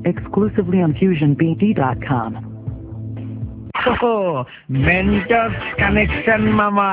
exclusively on FusionBD.com. Mentors connection মামা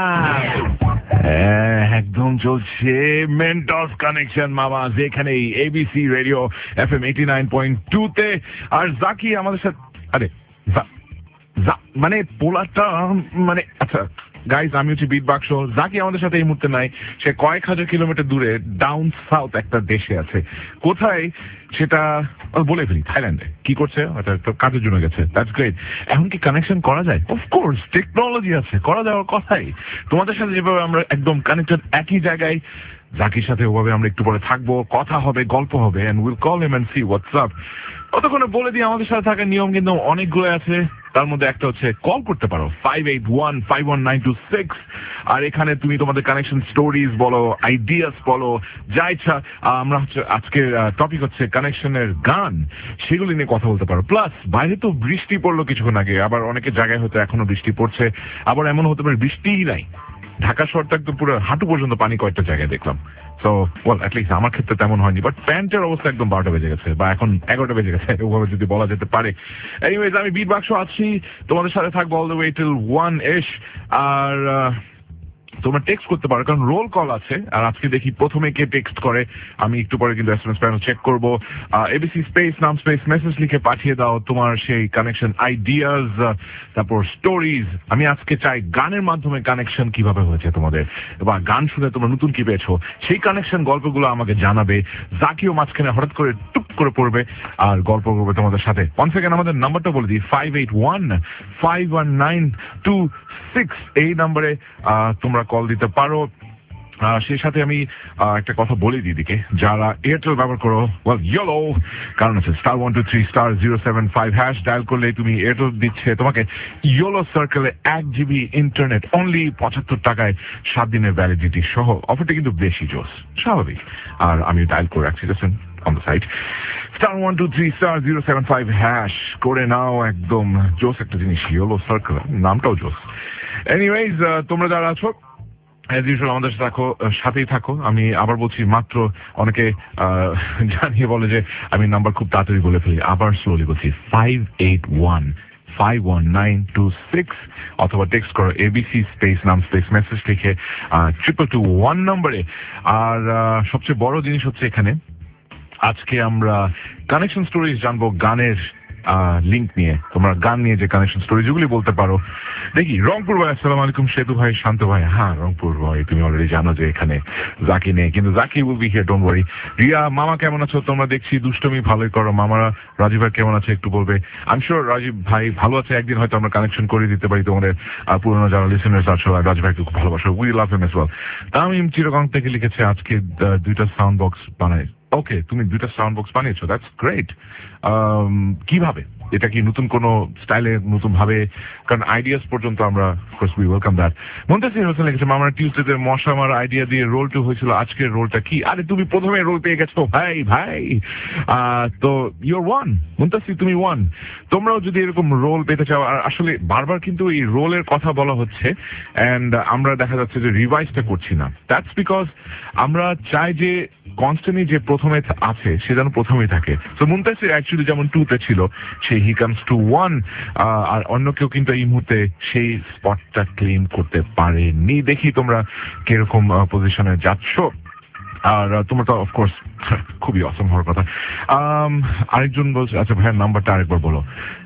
একদম চলছে মেন্টস কানেকশন মামা, যেখানে এবিসি রেডিও FM 89.2 আর জাকি আমাদের সাথে। আরে মানে পোলারটা মানে আচ্ছা গাইজ, আমি হচ্ছে বিট বাক্স। জাকি আমাদের সাথে এই মুহূর্তে নাই, সে কয়েক হাজার কিলোমিটার দূরে ডাউন সাউথ একটা দেশে আছে। কোথায় সেটা বলে ফেলি, থাইল্যান্ডে। কি করছে? কাজের জন্য গেছে। That's great. এখন কি কানেকশন করা যায়? অফকোর্স, টেকনোলজি আছে, করা যাওয়ার কথাই। তোমাদের সাথে যেভাবে আমরা একদম কানেক্টেড একই জায়গায়, জাকির সাথে ওভাবে আমরা একটু পরে থাকবো, কথা হবে, গল্প হবে, and will call him and see what's up. ততক্ষণে বলে দিই আমাদের সাথে থাকার নিয়ম কিন্তু অনেকগুলো আছে। তার মধ্যে একটা হচ্ছে কল করতে পারো 581-51926, আর এখানে তুমি তোমাদের কানেকশন স্টোরিজ বলো, আইডিয়াস বলো, যা ইচ্ছা। আমরা হচ্ছে আজকের টপিক হচ্ছে কানেকশনের গান, সেগুলি নিয়ে কথা বলতে পারো। প্লাস বাইরে তো বৃষ্টি পড়লো কিছুক্ষণ আগে, আবার অনেকের জায়গায় হয়তো এখনো বৃষ্টি পড়ছে, আবার এমন হতে পারে বৃষ্টিই নাই। ঢাকা শহরটা একদম পুরো হাঁটু পর্যন্ত পানি কয়েকটা জায়গায় দেখলাম। সো ওয়েল, অ্যাটলিস্ট আমার ক্ষেত্রে তেমন হয়নি, বাট প্যান্টের অবস্থা একদম 12টা বেজে গেছে, বা এখন 11টা বেজে গেছে, ওভাবে যদি বলা যেতে পারে। এনিওয়েজ, আমি বিট বাক্স আছি, তোমাদের সাথে থাকবো all the way till 1-ish। আর তোমরা টেক্সট করতে পারো, কারণ রোল কল আছে। আর আজকে দেখি প্রথমে কে টেক্সট করে, আমি একটু পরে কিন্তু এসএমএস প্যানেল চেক করবো। এবিসি স্পেস নাম স্পেস মেসেজ লিখে পাঠিয়ে দাও তোমার সেই কানেকশন আইডিয়াস, তারপর স্টোরিজ। আমি আজকে চাই গানের মাধ্যমে কানেকশন কিভাবে হয়েছে তোমাদের, বা গান শুনে তোমরা নতুন কি পেয়েছো, সেই কানেকশন গল্পগুলো আমাকে জানাবে। জাকিও মাঝখানে হঠাৎ করে টুপ করে পড়বে আর গল্প করবে তোমাদের সাথে। ওয়ান সেকেন্ড আমাদের নাম্বারটা বলে দিই, 581-51926। এই নাম্বারে তোমরা কল দিতে পারো। সেই সাথে আমি একটা কথা বলে দিই দিকে, যারা এয়ারটেল ব্যবহার করো, ওয়েল ইয়েলো, কারণ আছে *123*075# ডায়াল করলে তুমি এয়ারটেল দিচ্ছে তোমাকে ইয়েলো সার্কেলে 1 GB ইন্টারনেট অনলি 75 টাকায় 7 দিনের ভ্যালিডিটি সহ। অফারটা কিন্তু বেশি জোস, স্বাভাবিক। আর আমি ডায়াল করে রাখছি, দেখুন অন দ্য সাইট, *123*075# করে নাও। একদম জোস একটা জিনিস, ইয়েলো সার্কেল, নামটাও জোস। এনিওয়েজ, তোমরা যারা আছো অ্যাজ ইউজুয়াল আমাদের সাথেই থাকো। আমি আবার বলছি, মাত্র অনেকে জানিয়ে বলে যে আমি নাম্বার খুব তাড়াতাড়ি বলে ফেলি, আবার স্লোলি বলছি, 581-51926, অথবা টেক্সট করো এবিসি স্পেস নাম স্পেস মেসেজ লিখে 2221 নম্বরে। আর সবচেয়ে বড় জিনিস হচ্ছে এখানে আজকে আমরা কানেকশন স্টোরিজ জানবো, গানের লিঙ্ক নিয়ে। তোমরা গান নিয়ে যে কানেকশন স্টোরি যেগুলি বলতে পারো। দেখি, রংপুর ভাই, আসসালামু আলাইকুম। সেতু ভাই, শান্ত ভাই, হ্যাঁ রংপুর ভাই, তুমি অলরেডি জানো যে এখানে জাকি নেই, কিন্তু Zaki will be here, don't worry. Riya মামা কেমন আছো? তোমরা দেখছি দুষ্টমি ভালোই করো। মামারা, রাজীব ভাই কেমন আছে একটু বলবে। আই এম শিওর রাজীব ভাই ভালো আছে, একদিন হয়তো আমরা কানেকশন করে দিতে পারি তোমাদের পুরোনো যারা লিসেনার্স আছো। আর রাজীব ভাইকে খুব ভালোবাসো, we love him as well. Tamim চিরগং থেকে লিখেছে আজকে 2টা সাউন্ড বক্স বানাই। ওকে, তুমি 2টা সাউন্ড বক্স বানিয়েছো, দ্যাটস গ্রেট। কিভাবে? এটা কি নতুন কোনো স্টাইলে, নতুন ভাবে? কারণ আইডিয়াস পর্যন্ত আমরা we welcome that. Muntasir Hossain লিখেছে, মামারা টিউসডেতে মশা মারা আইডিয়া দিয়ে রোল 2 হয়েছিল, আজকের রোলটা কি? আরে তুমি প্রথমে রোল পেয়ে গেছো ভাই ভাই। তো ইউর ওয়ান, মুনতাসির তুমি ওয়ান। তোমরাও যদি এরকম রোল পেতে চাও, আর আসলে বারবার কিন্তু এই রোলের কথা বলা হচ্ছে, এন্ড আমরা দেখা যাচ্ছে যে রিভাইজটা করছি না। দ্যাটস বিকজ আমরা চাই যে কনস্ট্যান্টলি যে প্রথমে আছে সে যেন প্রথমেই থাকে। তো মুনতাসির অ্যাকচুয়ালি যেমন 2তে ছিল, সেই হি কামস টু 1, আর অন্য কেউ কিন্তু এই মুহূর্তে সেই স্পটটা ক্লেম করতে পারেনি। দেখি তোমরা কিরকম পজিশনে যাচ্ছ। আর তোমরা তো অফকোর্স খুবই অসম হওয়ার কথা। আরেকজন বলছে, আচ্ছা ভাইয়ের নাম্বারটা আরেকবার বলো,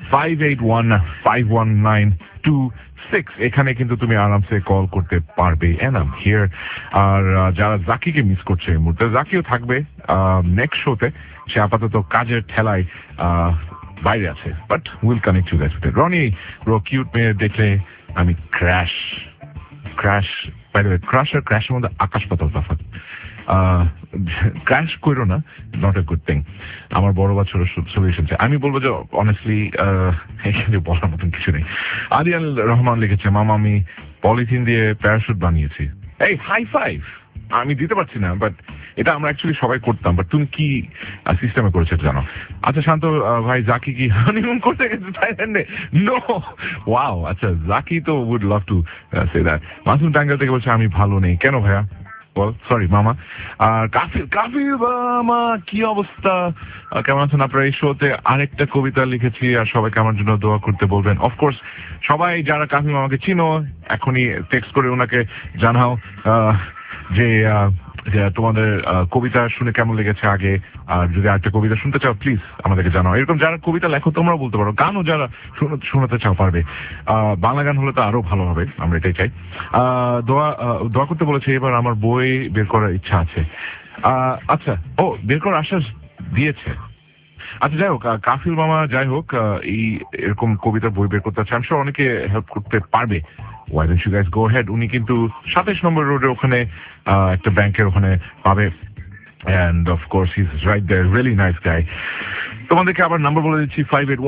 581-51926। এখানে কিন্তু তুমি আরামসে কল করতে পারবে, এন্ড আই এম হিয়ার। আর যারা জাকিকে মিস করছে এই মুহূর্তে, জাকিও থাকবে নেক্সট শোতে। সে আপাতত কাজের ঠেলায় বাইরে আছে, but will connect you guys with it. Roni bro, cute মেয়ে দেখলে আমি crash. By the way, crush আর ক্র্যাশের মধ্যে আকাশ পাতাল তফাৎ। ক্র্যাশ করো না, নট এ গুড থিং। আমার বড় বাচ্চার সলিউশন চাই। আমি বলবো যে অনেস্টলি এখানে বলার মতন কিছু নেই। আদিয়াল রহমান লিখেছে, মামা আমি পলিথিন দিয়ে প্যারাশুট বানিয়েছি। এই হাই ফাইভ। আমি দিতে পারছি না, বাট এটা আমরা অ্যাকচুয়ালি সবাই করতাম, বাট তুমি কি সিস্টেমে করেছো জানো? আচ্ছা শান্ত ভাই, জাকি কি হানিমুন করতে গেছে থাইল্যান্ডে? No, wow. আচ্ছা, জাকি তো would love to say that. Masum Tangail থেকে বলছে আমি ভালো নেই। কেন ভাইয়া? বল সরি মামা। আর কাফিল কাফিল মামা কি অবস্থা, কেমন আছেন আপনারা? এই শোতে আরেকটা কবিতা লিখেছি আর সবাইকে আমার জন্য দোয়া করতে বলবেন। অফকোর্স সবাই যারা কাফিল মামাকে চিনো এখনই টেক্সট করে ওনাকে জানাও যে তোমাদের কবিতা শুনে কেমন লেগেছে আগে, আর যদি আরেকটা কবিতা শুনতে চাও প্লিজ আমাদেরকে জানাও। এরকম যারা কবিতা লেখো তোমরাও বলতে পারো, গানও যারা শোনাতে চাও পারবে। বাংলা গান হলে তো আরো ভালো হবে, আমরা এটাই চাই। দোয়া করতে বলেছে। এবার আমার বই বের করার ইচ্ছা আছে। আচ্ছা, ও বের করার আশ্বাস দিয়েছে। আচ্ছা যাই হোক, কাফিল মামা যাই হোক এই এরকম কবিতার বই বের করতে আছে, আমি শিওর অনেকে হেল্প করতে পারবে। Why don't you guys go ahead? উনি কিন্তু 27 নম্বর রোডের ওখানে একটা ব্যাংকের ওখানে পাবে, and of course he's right there, really nice guy. তোমাদেরকে আবার নাম্বার বলে দিচ্ছি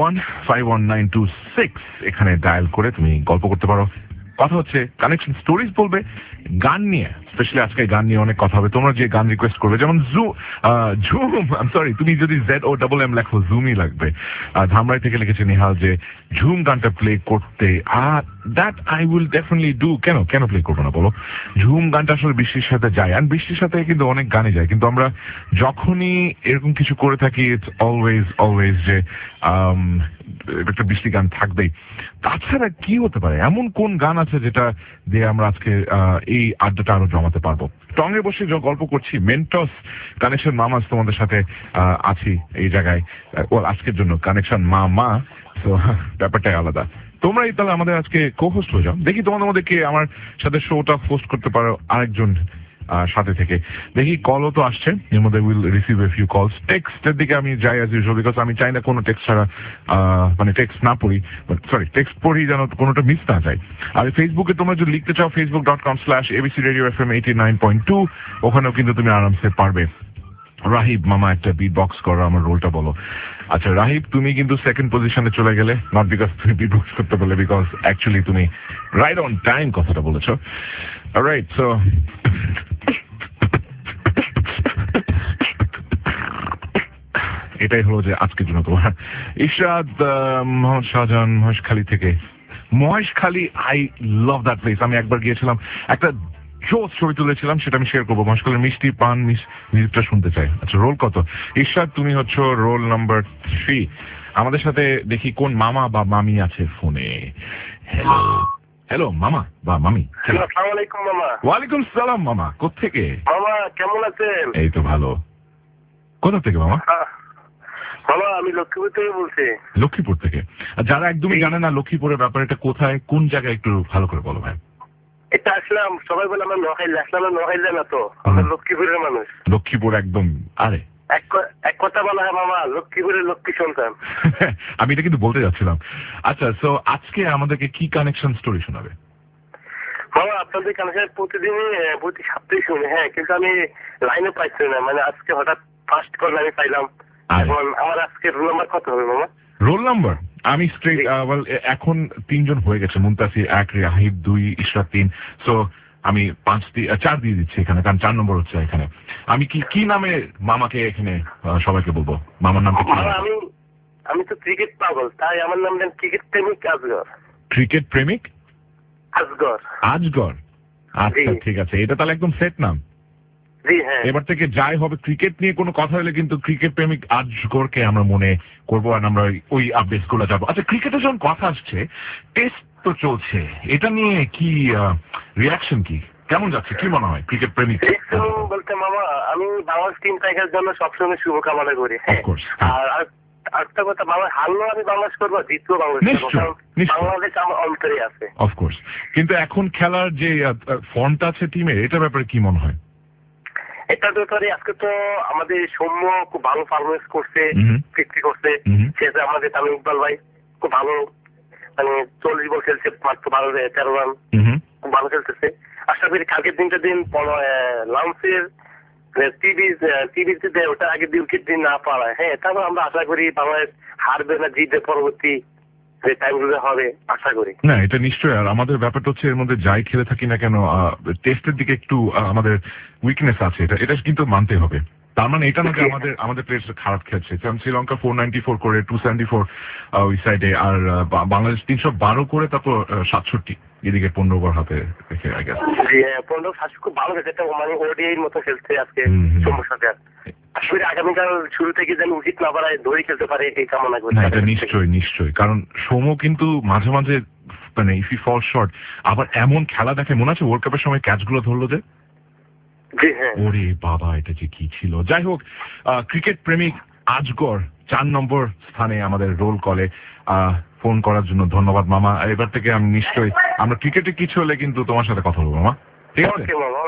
581-51926। এখানে ডায়াল করে তুমি গল্প করতে পারো। কথা হচ্ছে কানেকশন স্টোরিজ বলবে, গান নিয়ে, স্পেশালি আজকে গান নিয়ে অনেক কথা হবে। তোমরা যে গান রিকোয়েস্ট করবে, যেমন ঝুম, সরি তুমি যদি ZOMM লেখো জুমই লাগবে। ধামরাই থেকে লিখেছে নিহাল যে ঝুম গানটা প্লে করতে, that I will definitely do. কেন প্লে করবো না বলো? ঝুম গানটা আসলে বৃষ্টির সাথে যায়, আর বৃষ্টির সাথে কিন্তু অনেক গানে যায়, কিন্তু আমরা যখনই এরকম কিছু করে থাকি ইটস অলওয়েজ যে একটা বৃষ্টি গান থাকবেই। তাছাড়া কি হতে পারে, এমন কোন গান আছে যেটা দিয়ে আমরা আজকে এই আড্ডাটা আরো জমাতে পারবো? টঙ্গে বসে গল্প করছি, মেন্টস কানেকশন মামাস তোমাদের সাথে আছি এই জায়গায় আজকের জন্য। কানেকশন মা তো ব্যাপারটাই আলাদা। তোমরাই তাহলে আমাদের আজকে কো-হোস্ট হয়ে যাও। দেখি তোমাদের মধ্যে কে আমার সাথে শোটা হোস্ট করতে পারো আরেকজন সাথে থেকে। দেখি কলও তো আসছে, এর মধ্যে উইল রিসিভ এ ফিউ কলস। টেক্সটের দিকে আমি যাই অ্যাজ ইউজুয়াল, বিকজ আমি চাই না কোনো টেক্সট ছাড়া মানে টেক্সট না পড়ি, সরি টেক্সট পড়ি যেন কোনোটা মিস না যায়। আর ফেসবুকে তোমরা যদি লিখতে চাও facebook.com/ABC Radio FM 89.2, ওখানেও কিন্তু তুমি আরামসে পারবে। রাহিব মামা একটা বিট বক্স করো, আমার রোলটা বলো। আচ্ছা রাহিব, তুমি কিন্তু সেকেন্ড পজিশনে চলে গেলে, নট বিকজ তুমি বিট বক্স করতে বলে, বিকজ অ্যাকচুয়ালি তুমি রাইট অন টাইম কথাটা বলেছো। অলরাইট, সো এটাই হলো যে আজকের জন্য তোমার। ইশরাত মোহাম্মদ শাহজাহান মহেশখালী থেকে। Maheshkhali, I love that place. আমি একবার গিয়েছিলাম, একটা জোস ছবি তুলেছিলাম, সেটা আমি শেয়ার করবো। মহেশখালীর মিষ্টি পান মিউজিকটা শুনতে চাই। আচ্ছা রোল কত? ইশরাত তুমি হচ্ছে রোল নাম্বার 3। আমাদের সাথে দেখি কোন মামা বা মামি আছে ফোনে। হ্যালো মামা বা মামি। আসসালামু আলাইকুম মামা। ওয়ালাইকুম সালাম মামা, কোত্থেকে? মামা কেমন আছেন? এই তো ভালো। কোথা থেকে মামা? মামা আমি লক্ষ্মীপুর থেকে বলছি। লক্ষ্মীপুর থেকে? যারা একদমই জানে না লক্ষ্মীপুরের ব্যাপারে, এটা কোথায় কোন জায়গায় একটু ভালো করে বলো ভাই। এটা আসলাম, সবাই বলে আমরা নোয়াখালী, আসলাম নোয়াখালী না তো, আমরা লক্ষ্মীপুরের মানুষ। লক্ষ্মীপুর একদম, আরে এক কথা বলা হয় মামা, লক্ষ্মীপুরের লক্ষ্মী সন্তান। আমি এটা কিন্তু বলতে যাচ্ছিলাম। আচ্ছা, সো আজকে আমাদেরকে কি কানেকশন স্টোরি শোনাবে? মামা আপনাদের কানেকশন প্রতি সপ্তাহে শুনি, হ্যাঁ, কিন্তু আমি লাইনে পাইছি না, মানে আজকে হঠাৎ ফার্স্ট কল আমি পাইলাম। এখন আমার আজকে রোল নাম্বার কত হবে মামা? রোল নাম্বার আমি স্ট্রেট এখন 3 জন হয়ে গেছে, মুনতাসির 1, রাহিব 2, ইশরাত 3। সো আমি 4 দিয়ে দিচ্ছি এখানে, কারণ 4 নম্বর হচ্ছে এখানে। আমি কি নামে মামাকে এখানে সবাইকে বলবো? মামার নামটা কি? আমি তো ক্রিকেট পাগল, তাই আমার নাম দেন ক্রিকেট প্রেমিক আজগর। ক্রিকেট প্রেমিক আজগর? আচ্ছা ঠিক আছে, এটা তাহলে একদম সেট নাম। এবার থেকে যাই হবে, ক্রিকেট নিয়ে কোনো কথা হলে কিন্তু ক্রিকেট প্রেমিক আজগরকে আমরা মনে করবো, আর আমরা ওই আপডেটস গুলো যাবো। আচ্ছা ক্রিকেটের যখন কথা আসছে, টেস্ট তো চলছে, এটা নিয়ে কি রিয়াকশন, কি কেমন যাচ্ছে, কি মনে হয় ক্রিকেট প্রেমিক বলতে? মামা আমি বাংলাদেশ টিম টাইগার জন্য সবসময় শুভকামনা করি। আর একটা কথা মামা, হারলেও আমি বাংলাদেশ করবো, জিতবো বাংলাদেশ, বাংলাদেশ আমার অন্তরে আছে অফকোর্স। কিন্তু এখন খেলার যে ফর্মটা আছে টিমের, এটার ব্যাপারে কি মনে হয়? এটা ব্যাপারে আজকে তো আমাদের সৌম্য খুব ভালো পারফরমেন্স করছে, 50 করছে। সে আমাদের তামিম ইকবাল ভাই খুব ভালো, মানে 40 বল খেলছে, মাত্র 13 রান, খুব ভালো খেলতেছে। আশা করি কালকের দিন লাঞ্চের টিভিতে দেয়, ওটা আগের দিন উইকেট না পাড়ায়, হ্যাঁ, তারপর আমরা আশা করি বাংলাদেশ হারবে না, জিতবে পরবর্তী যে টাইমগুলো হবে, আশা করি। না এটা নিশ্চয়ই। আর আমাদের ব্যাপারটা হচ্ছে, এর মধ্যে যাই খেলে থাকি না কেন, টেস্টের দিকে একটু আমাদের উইকনেস আছে, এটা কিন্তু মানতে হবে। তার মানে এটা না যে আমাদের প্লেয়ার্স খারাপ খেলছে, কারণ শ্রীলঙ্কা 494 করে 274 ওই সাইডে, আর বাংলাদেশ 312 করে, তারপর 67 এদিকে 15 ওভার হাতে রেখে আই গেস। 15-7 খুব ভালো খেলছে, মানে ওডিআই এর মতো খেলছে আজকে সমস্যাটা। আসলে আগামীকাল শুরু থেকে যেন উচিত না পারায় ধরে খেলতে পারে এটাই কামনা করি। এটা নিশ্চয়ই, কারণ সোমো কিন্তু মাঝে মাঝে মানে ইফ ই ফল শর্ট, আবার এমন খেলা দেখে, মনে আছে ওয়ার্ল্ড কাপের সময় ক্যাচগুলো ধরলো যে, ওরে বাবা এটা যে কি ছিল। যাই হোক, ক্রিকেট প্রেমিক আজগর 4 নম্বর স্থানে আমাদের রোল কলে ফোন করার জন্য ধন্যবাদ মামা। এবার থেকে আমি নিশ্চয়ই, আমরা ক্রিকেটে কিছু হলে কিন্তু তোমার সাথে কথা বলবো মামা, ঠিক আছে?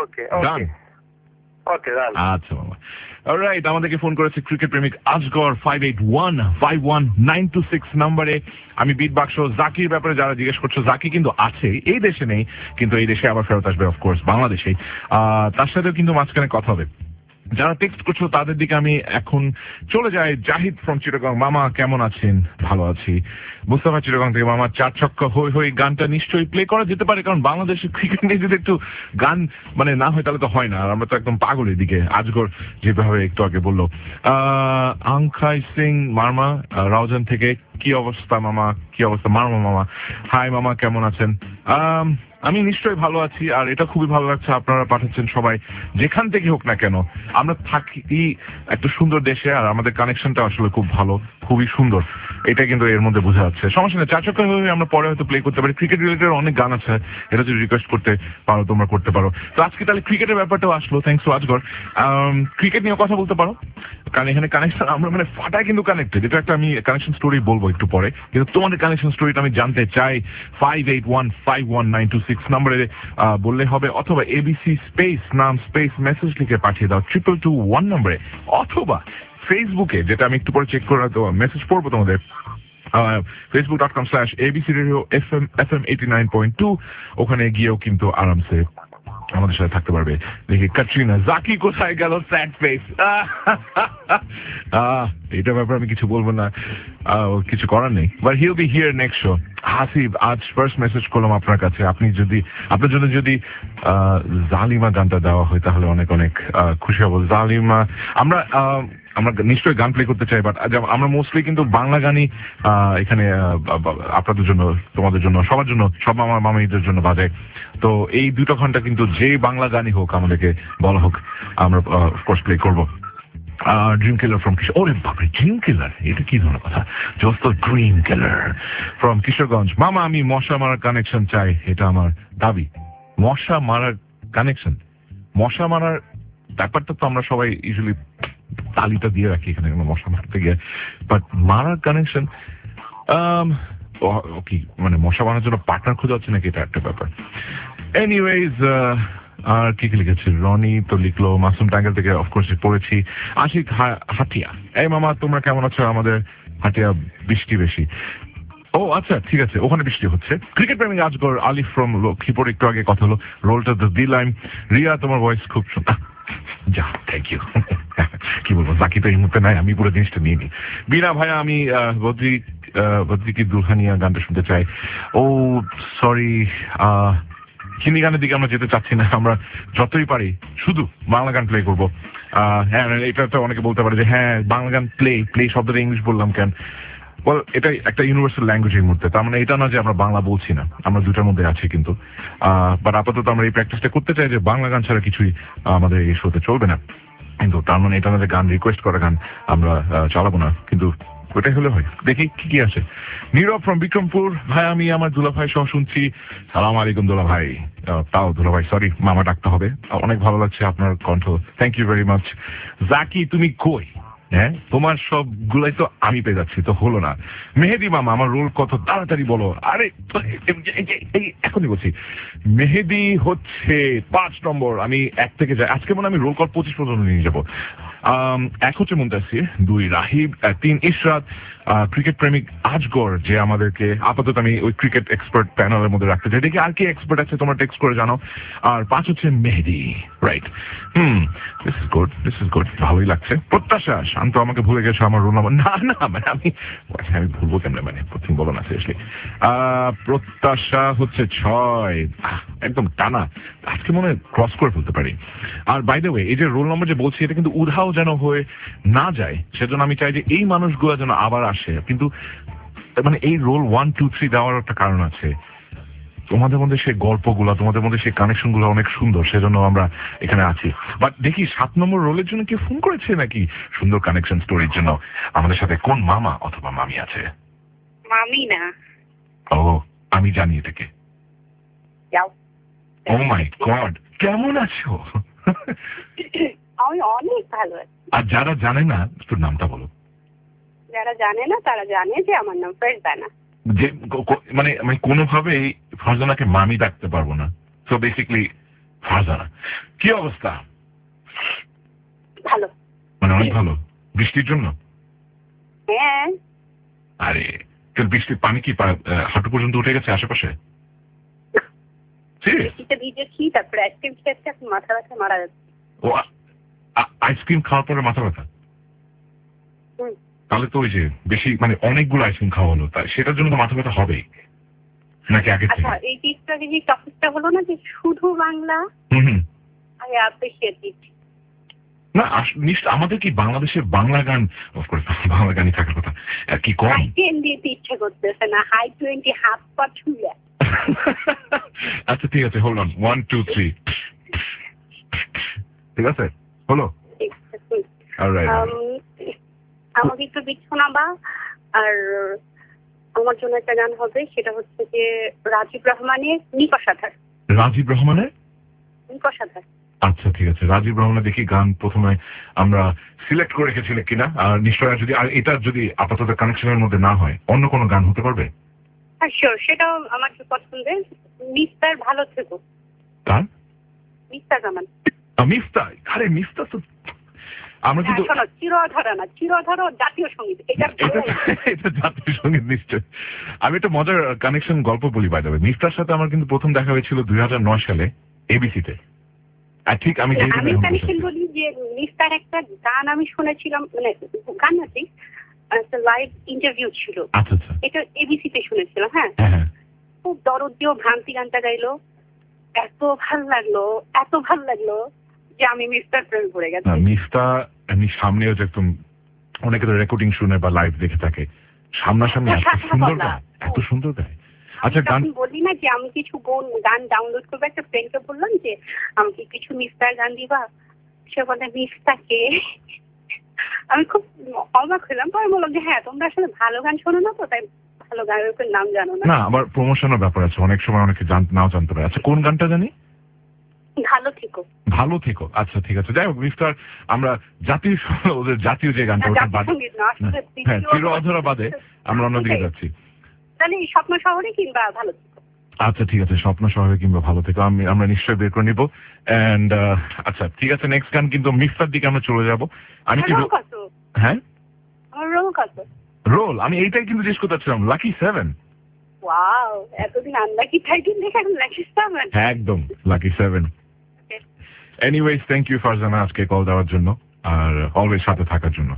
আচ্ছা মামা, অলরাইট। আমাদেরকে ফোন করেছে ক্রিকেট প্রেমিক আজগর 58151926 নম্বরে। আমি বিট বাক্স জাকির ব্যাপারে যারা জিজ্ঞেস করছো, জাকি কিন্তু আছে, এই দেশে নেই, কিন্তু এই দেশে আবার ফেরত আসবে অফকোর্স বাংলাদেশেই। তার সাথেও কিন্তু মাঝখানে কথা হবে। যারা টেক্সট করছো তাদের দিকে আমি এখন চলে যাই। জাহিদ ফ্রম চিটাগং, মামা কেমন আছেন? ভালো আছি। মুস্তাফা চিটাগং থেকে, মামা 4 ছক্কা হই হই গানটা নিশ্চয়ই প্লে করা যেতে পারে, কারণ বাংলাদেশের ক্রিকেট নিয়ে যদি একটু গান মানে না হয় তাহলে তো হয় না, আর আমরা তো একদম পাগল এদিকে। আজগর যেভাবে একটু আগে বললো। আংখাই সিং মারমা রাউজান থেকে, কি অবস্থা মামা? কি অবস্থা মারমা মামা? হাই মামা, কেমন আছেন? আমি নিশ্চয়ই ভালো আছি, আর এটা খুবই ভালো লাগছে আপনারা পাঠাচ্ছেন সবাই, যেখান থেকে হোক না কেন। আমরা থাকি একটা সুন্দর দেশে, আর আমাদের কানেকশনটা আসলে খুব ভালো, খুবই সুন্দর, এটা কিন্তু এর মধ্যে বোঝা যাচ্ছে। সমস্যা নেই, 4 ছক্কা হয়ে আমরা পরে হয়তো প্লে করতে পারি। ক্রিকেট রিলেটেড অনেক গান আছে, এটা যদি রিকোয়েস্ট করতে পারো তোমরা করতে পারো। তো আজকে তাহলে ক্রিকেটের ব্যাপারটাও আসলো, থ্যাংকস টু আজগর। ক্রিকেট নিয়ে কথা বলতে পারো, কারণ এখানে কানেকশন আমরা মানে ফাটায় কিন্তু কানেক্টেড। এটা একটা আমি কানেকশন স্টোরি বলবো একটু পরে, কিন্তু তোমাদের কানেকশন স্টোরিটা আমি জানতে চাই। 58151926 নম্বরে বললে হবে, অথবা এবিসি স্পেস নাম স্পেস মেসেজ লিখে পাঠিয়ে দাও 2221 নম্বরে, অথবা ফেসবুকে, যেটা আমি একটু পরে চেক করে মেসেজ পড়বো তোমাদের, facebook.com/ABC Radio FM 89.2, ওখানে গিয়েও কিন্তু আরামসে আমাদের সাথে থাকতে পারবে। দেখি ক্যাটরিনা, জাকি কোথায় গেল? Sad face. এটা ব্যাপারে আমি কিছু বলবো না, কিছু করার নেই, but he'll be here next show. Hasib, আজ ফার্স্ট মেসেজ করলাম আপনার কাছে, আপনার জন্য যদি জালিমা গানটা দেওয়া হয় তাহলে অনেক অনেক খুশি হব। জালিমা আমরা নিশ্চয়ই গান প্লে করতে চাই, বাট আমরা মোস্টলি কিন্তু বাংলা গানই এখানে আপনাদের জন্য, তোমাদের জন্য, সবার জন্য, সব মামা মামিদের জন্য বাজাই। তো এই 2 ঘন্টা কিন্তু যে বাংলা গানই হোক আমাদেরকে বলা হোক, আমরা অফকোর্স প্লে করবো। ড্রিম কিলার ফ্রম কিশোর, ওরে বাপরে ড্রিম কিলার, এটা কি ধরনের কথা? Just dream killer from Kishoreganj, মামা আমি মশা মারার কানেকশন চাই, এটা আমার দাবি। মশা মারার কানেকশন, মশা মারার ব্যাপারটা তো আমরা সবাই ইউজুয়ালি তালিটা দিয়ে রাখি এখানে মশা মারতে গিয়ে, বাট মারার কানেকশন কি মানে মশা মারার জন্য পার্টনার খোঁজা হচ্ছে নাকি, এটা একটা ব্যাপার। এনিওয়েজ, আর কি কি লিখেছে? রনি তো লিখলো, মাসুম টাঙ্গাইল থেকে অফকোর্স পড়েছি। আশিক হাটিয়া, এই মামা তোমরা কেমন আছো? আমাদের হাটিয়া বৃষ্টি বেশি। ও আচ্ছা, ঠিক আছে, ওখানে বৃষ্টি হচ্ছে। ক্রিকেট প্রেমিক আজগর, আলিফ ফ্রম লক্ষ্মীপুর, একটু আগে কথা হলো, রোলটা তো দিলাম। রিয়া, তোমার ভয়েস খুব যা, থ্যাংক ইউ। কি বলবো, জাকি তো এই মুহূর্তে নাই, আমি পুরো জিনিসটা নিয়ে নিই। বিনা ভাইয়া, আমি বদ্রিকি দুলহানিয়া গানটা শুনতে চাই। ও সরি, হিন্দি গানের দিকে আমরা যেতে চাচ্ছি না, আমরা যতই পারি শুধু বাংলা গান প্লে করবো। হ্যাঁ, এটা তো অনেকে বলতে পারে যে হ্যাঁ বাংলা গান প্লে শব্দটা ইংলিশ বললাম কেন? বল, এটাই একটা ইউনিভার্সাল ল্যাঙ্গুয়েজ এই মুহূর্তে, তার মানে এটা না যে আমরা বাংলা বলছি না, আমরা দুটার মধ্যে আছি কিন্তু। বাট আপাতত আমরা এই প্র্যাকটিসটা করতে চাই যে বাংলা গান ছাড়া কিছুই আমাদের এই শোতে চলবে না, কিন্তু তার মানে এটা না যে গান রিকোয়েস্ট করা গান আমরা চালাবো না, কিন্তু ওটাই হলে হয়। দেখি কি আছে। নীরব ফ্রম বিক্রমপুর, ভাই আমি আমার দুলা ভাই সহ শুনছি। সালাম আলাইকুম দুলা ভাই, তাও দুলা ভাই সরি, মামা ডাকতে হবে। অনেক ভালো লাগছে আপনার কণ্ঠ, thank you very much. Zaki তুমি কই? হ্যাঁ, তোমার সবগুলাই তো আমি পেয়ে যাচ্ছি, তো হলো না। মেহেদি মামা, আমার রোল কত তাড়াতাড়ি বলো। আরে এখনই বলছি, মেহেদি হচ্ছে 5 নম্বর। আমি 1 থেকে যাই, আজকে মনে আমি রোল কল 25 পর্যন্ত নিয়ে যাবো। 1 হচ্ছে মুনতাসির, 2 রাহিব, 3 ইশরাত, ক্রিকেট প্রেমিক আজগর, যে আমাদেরকে আপাতত আমি ওই ক্রিকেট এক্সপার্ট প্যানেলের মধ্যে রাখতে চাই। দেখি আর কি এক্সপার্ট আছে, তোমরা টেক্সট করে জানো। আর 5 হচ্ছে Mehedi, right. This is good, ভালোই লাগছে। প্রত্যাশা, জানতো আমাকে ভুলে গেছো, আমার রোল নাম্বার না না মানে আমি ভুলবো কেমনে, মানে প্রথম বলো না সিরিয়াসলি। প্রত্যাশা হচ্ছে 6, একদম টানা, আজকে মনে হয় ক্রস করে ফেলতে পারি। আর বাই দ্য ওয়ে এই যে রোল নম্বর যে বলছি এটা কিন্তু উধাও যেন হয়ে না যায়, সেজন্য আমি চাই যে এই মানুষগুলো যেন আবার আসে। কিন্তু মানে এই রোল 1, 2, 3 দেওয়ার একটা কারণ আছে, তোমাদের মধ্যে সেই গল্পগুলো, তোমাদের মধ্যে সেই কানেকশন গুলো অনেক সুন্দর, সেজন্য আমরা এখানে আছি। বাট দেখি 7 নম্বর রোলের জন্য কি ফোন করেছে নাকি সুন্দর কানেকশন স্টোরির জন্য? আমাদের সাথে কোন মামা অথবা মামি আছে? মামি না। ও আমি জানি এটাকে। ও মাই গড, কেমন আছো? আমি অনেক ভালো আছি। আর যারা জানে না তোর নামটা বলো। যারা জানে না তারা জানে যে আমার নাম ফারজানা। যে মানে আমি কোনোভাবে ফারজানাকে মামি ডাকতে পারবো না, সো বেসিক্যালি ফারজানা। কি অবস্থা? ভালো, মানে অনেক ভালো। বৃষ্টির জন্য? হ্যাঁ। আরে বৃষ্টির পানি কি হাঁটু পর্যন্ত উঠে গেছে আশেপাশে? বৃষ্টিতে ভিজেছি, তারপরে আইসক্রিম খেয়েছি, এখন মাথা ব্যথা মারা যাচ্ছে। ও আইসক্রিম খাওয়ার পরে মাথা ব্যথা? তাহলে তো ওই যে বেশি মানে অনেকগুলো আইসক্রিম খাওয়া হলো, তাই সেটার জন্য তো মাথা ব্যথা হবেই নাকি আগে থেকে? এই দিকটা যে টপিকটা হলো না যে শুধু বাংলা, আই অ্যাপ্রিশিয়েট ইট। না আমাদের কি বাংলাদেশের বাংলা গান, অফকোর্স বাংলা গানই থাকার কথা, কি কম? হাই 10 দিতে ইচ্ছে করতেছে না, হাই 20 হাফ পা ছুঁয়ে। আচ্ছা ঠিক আছে, হোল্ড অন, 1, 2, 3 ঠিক আছে, হলো। আমাকে একটু বিট শোনাবা। আর আমার জন্য একটা গান হবে, সেটা হচ্ছে যে রাজীব রহমানের নিকষাধার। রাজীব রহমানের নিকষাধার? আচ্ছা ঠিক আছে, রাজীব রহমানের দেখি গান প্রথমে আমরা সিলেক্ট করে রেখেছিলে কিনা, আর নিশ্চয় যদি আর এটা যদি আপাতত কানেকশনের মধ্যে না হয় অন্য কোনো গান হতে পারবে? হ্যাঁ শিওর, সেটাও আমার খুব পছন্দের। মিস্টার ভালো থেকো। কার? মিস্টার জামান। মিফতা? আরে মিফতা তো আমরা কিন্তু চিরধরা না, চিরধরা জাতীয় সঙ্গীত, এটা জাতীয় সঙ্গীত নিশ্চয়। আমি একটা মজার কানেকশন গল্প বলি বাই দ্য ওয়ে। মিফতার সাথে আমার কিন্তু প্রথম দেখা হয়েছিল 2009 সালে এবিসিতে। ঠিক আমি কানেকশন বলি যে মিফতার একটা গান আমি শুনেছিলাম, মানে গান না ঠিক একটা লাইভ ইন্টারভিউ ছিল। আচ্ছা আচ্ছা, এটা এবিসিতে শুনেছিলাম। হ্যাঁ, খুব দরদীয় ভ্রান্তি গানটা গাইলো, এত ভাল লাগলো, এত ভাল লাগলো যে আমি মিফতার প্রেমে পড়ে গেছি। মিফতা আমি সামনেও যে একদম অনেকে তো রেকর্ডিং শুনে বা লাইভ দেখে থাকে, সামনাসামনি এত সুন্দর গায়, এত সুন্দর গায়। আচ্ছা গান বলি না যে আমি কিছু গান ডাউনলোড করবো, একটা ফ্রেন্ডকে বললাম যে আমাকে কিছু মিফতার গান দিবা, সে বলে মিফতাকে। আমি খুব অবাক হলাম, পরে বললাম যে হ্যাঁ তোমরা আসলে ভালো গান শোনো না তো, তাই ভালো গায়কের নাম জানো না। না আবার প্রমোশনের ব্যাপার আছে, অনেক সময় অনেকে নাও জানতে পারে। আচ্ছা কোন গানটা জানি? ভালো থেকো। ভালো থেকো, আচ্ছা ঠিক আছে। যাই হোক মিফতার আমরা জাতীয় ওদের জাতীয় যে গানটা ওটা বাদে, হ্যাঁ চির অধরা বাদে আমরা অন্যদিকে যাচ্ছি। তাহলে স্বপ্ন শহরে কিংবা ভালো থেকো। আচ্ছা ঠিক আছে, স্বপ্ন শহরে কিংবা ভালো থেকো আমরা নিশ্চয়ই বের করে নিবো। এন্ড আচ্ছা ঠিক আছে, নেক্সট গান কিন্তু মিফতার দিকে আমরা চলে যাবো। আমি কি হ্যাঁ রোল আমি এইটাই কিন্তু জিজ্ঞেস করতে চাচ্ছিলাম। লাকি 7। ওয়াও, এতদিন আনলাকি টাইটেল দেখে লাকি 7। হ্যাঁ একদম lucky 7। Anyways thank you Farzana আজকে কল দেওয়ার জন্য আর অলওয়েজ সাথে থাকার জন্য।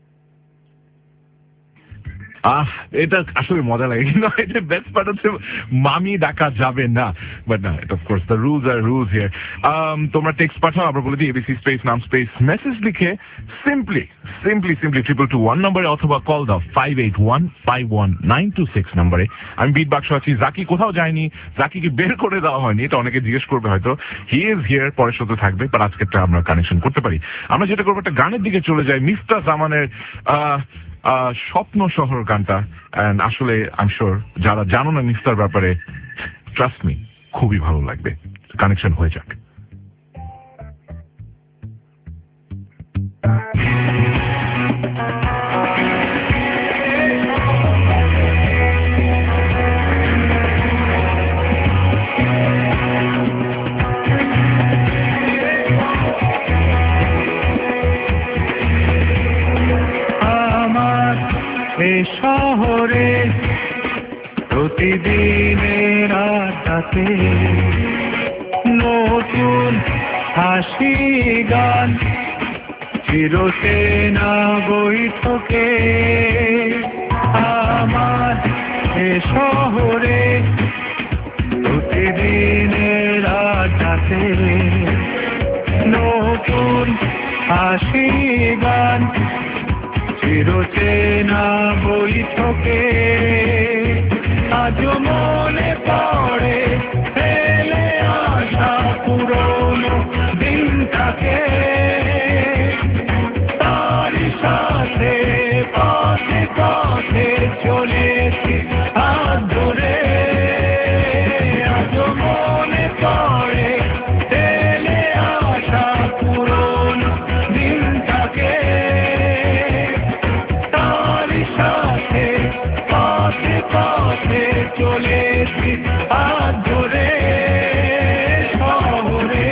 এটা আসলে মজা লাগে, কিন্তু এটা বেস্ট পার্ট হচ্ছে মামি ডাকা যাবে না, বাট না of course the rules are rules here. তোমরা টেক্সট পাঠাও, আমরা বলে দিই এবিসি স্পেস নাম স্পেস মেসেজ লিখে সিম্পলি 2221 নম্বরে, অথবা কল দাও 58151926 নম্বরে। আমি বিট বাক্স আছি, জাকি কোথাও যায়নি, জাকিকে বের করে দেওয়া হয়নি, এটা অনেকে জিজ্ঞেস করবে হয়তো। হি ইজ হিয়ার, পরের সাথে থাকবে, বাট আজকেরটা আমরা কানেকশন করতে পারি। আমরা যেটা করবো একটা গানের দিকে চলে যাই, মিফতা জামানের স্বপ্ন শহর গানটা। আসলে আই এম শিওর যারা জানো না মিফতার ব্যাপারে, ট্রাস্ট মি খুবই ভালো লাগবে। কানেকশন হয়ে যাক। শহরে প্রতিদিনের আড্ডাতে নতুন হাসি গান চিরসেনা বৈঠকে আমার এ শহরে প্রতিদিনের আড্ডাতে নতুন হাসি গান চিরচেনা বৈঠকে আজ মনে পড়ে ফেলে আসা পুরনো দিনটাকে তারই সাথে পথে পথে চলেছি হাত ধরে আজ মনে পড়ে ফেলে আসা পুরনো দিনটাকে তারই সাথে পথে পথে চলেছি হাত ধরে শহরে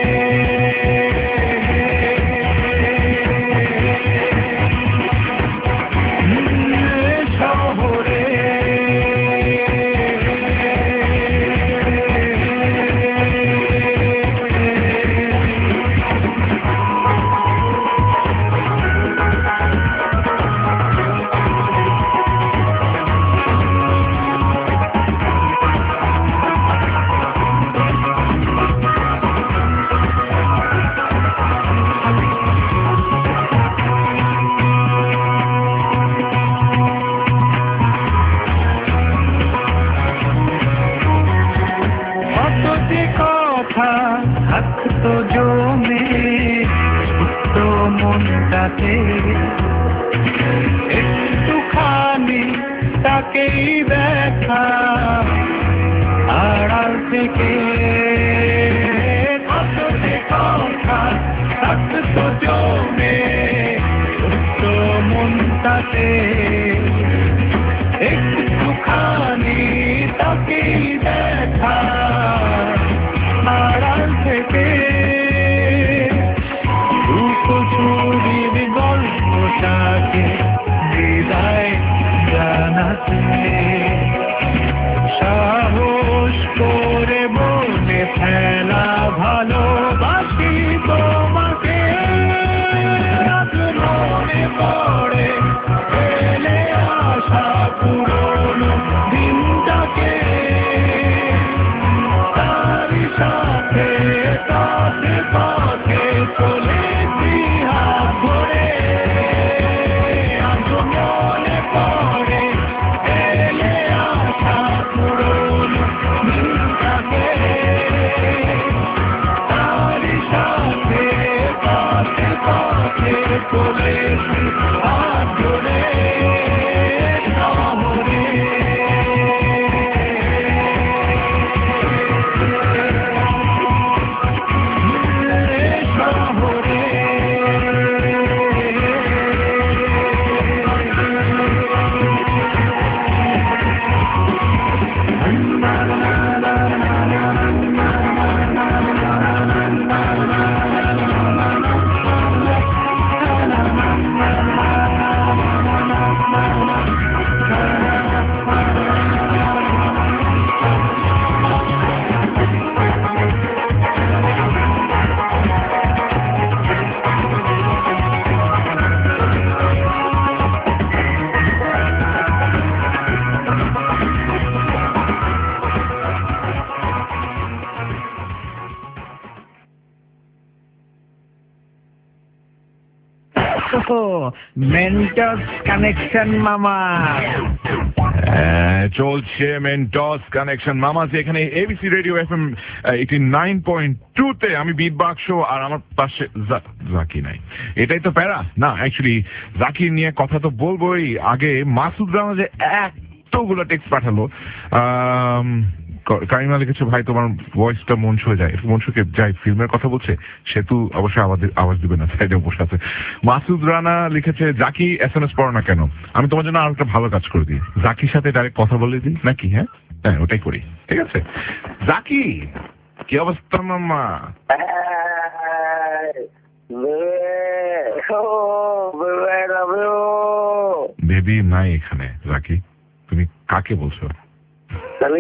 থাকতো জমে ছোট্ট মনটাতে একটুখানি তাকেই দেখা আড়াল থেকে কত যে কথা থাকতো জমে ছোট্ট মনটাতে একটুখানি তাকেই দেখা আড়াল থেকে ছুরির গল্পটাকে বিদায় জানাতে সাহস করে বলে ফেলা ভালোবাসি তোমাকে আজ মনে পড়ে ফেলে আসা পুরনো দিনটাকে সাথে পথে পথে চলেছি হাত ধরে আজ মনে পড়ে ফেলে আসা পুরনো দিনটাকে তারই সাথে পথে পথে চলেছি হাত ধরে শহরে মেন্টস কানেকশন মামা চলছে মেন্টস কানেকশন মামা এখানে এবিসি রেডিও এফএম 89.2 তে আমি বিট বাক্স আর আমার পাশে জাকি নাই এটাই তো প্যারা না অ্যাকচুয়ালি জাকির নিয়ে কথা তো বলবোই আগে মাসুদ রানা যে এতগুলো টেক্সট পাঠালো কারিমা লিখেছে ভাই তোমার ভয়েসটা মন ছুঁয়ে যায় মন ছুঁকে যাই ফিল্মের কথা বলছে সেতু অবশ্যই আওয়াজ দিবে না সাইডে বসে আছে মাসুদ রানা লিখেছে জাকি SMS পড়ো না কেন আমি তোমার জন্য আর একটা ভালো কাজ করে দিই জাকির সাথে ডাইরেক্ট কথা বলে দিই নাকি হ্যাঁ ওটাই করি ঠিক আছে জাকি কি অবস্থা মামা বেবি নাই এখানে জাকি তুমি কাকে বলছো তাহলে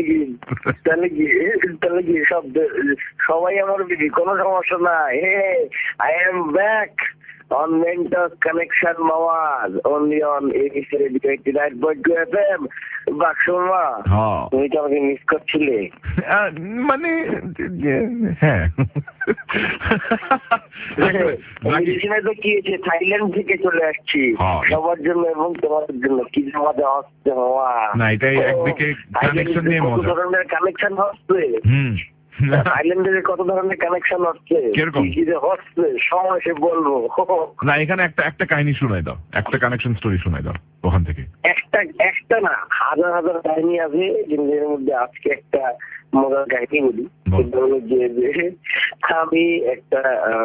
কি সবাই আমার বিধি কোনো সমস্যা নাই hey I am back on Mentos Connection Mamas, only on ABC Radio 89.2 FM. বাক্সমা তুমি তো আমাকে মিস করছিলে। মানে হ্যাঁ তো কি হয়েছে, থাইল্যান্ড থেকে চলে আসছি সবার জন্য এবং তোমাদের জন্য। কি মজা হচ্ছে বাবা। না এটাই একদিকে কানেকশন নিয়ে মজা, কত ধরনের কানেকশন হচ্ছে। থাইল্যান্ডের কত ধরনের কানেকশন হচ্ছে, কি যে হচ্ছে সময় সে বলবো না। এখানে একটা কাহিনী শোনাই দাও, একটা কানেকশন স্টোরি শোনাই দাও ওখান থেকে। একটা না, হাজার হাজার কাহিনী আছে, কিন্তু এর মধ্যে আজকে একটা মজার কাহিনী বলি। আমি একটা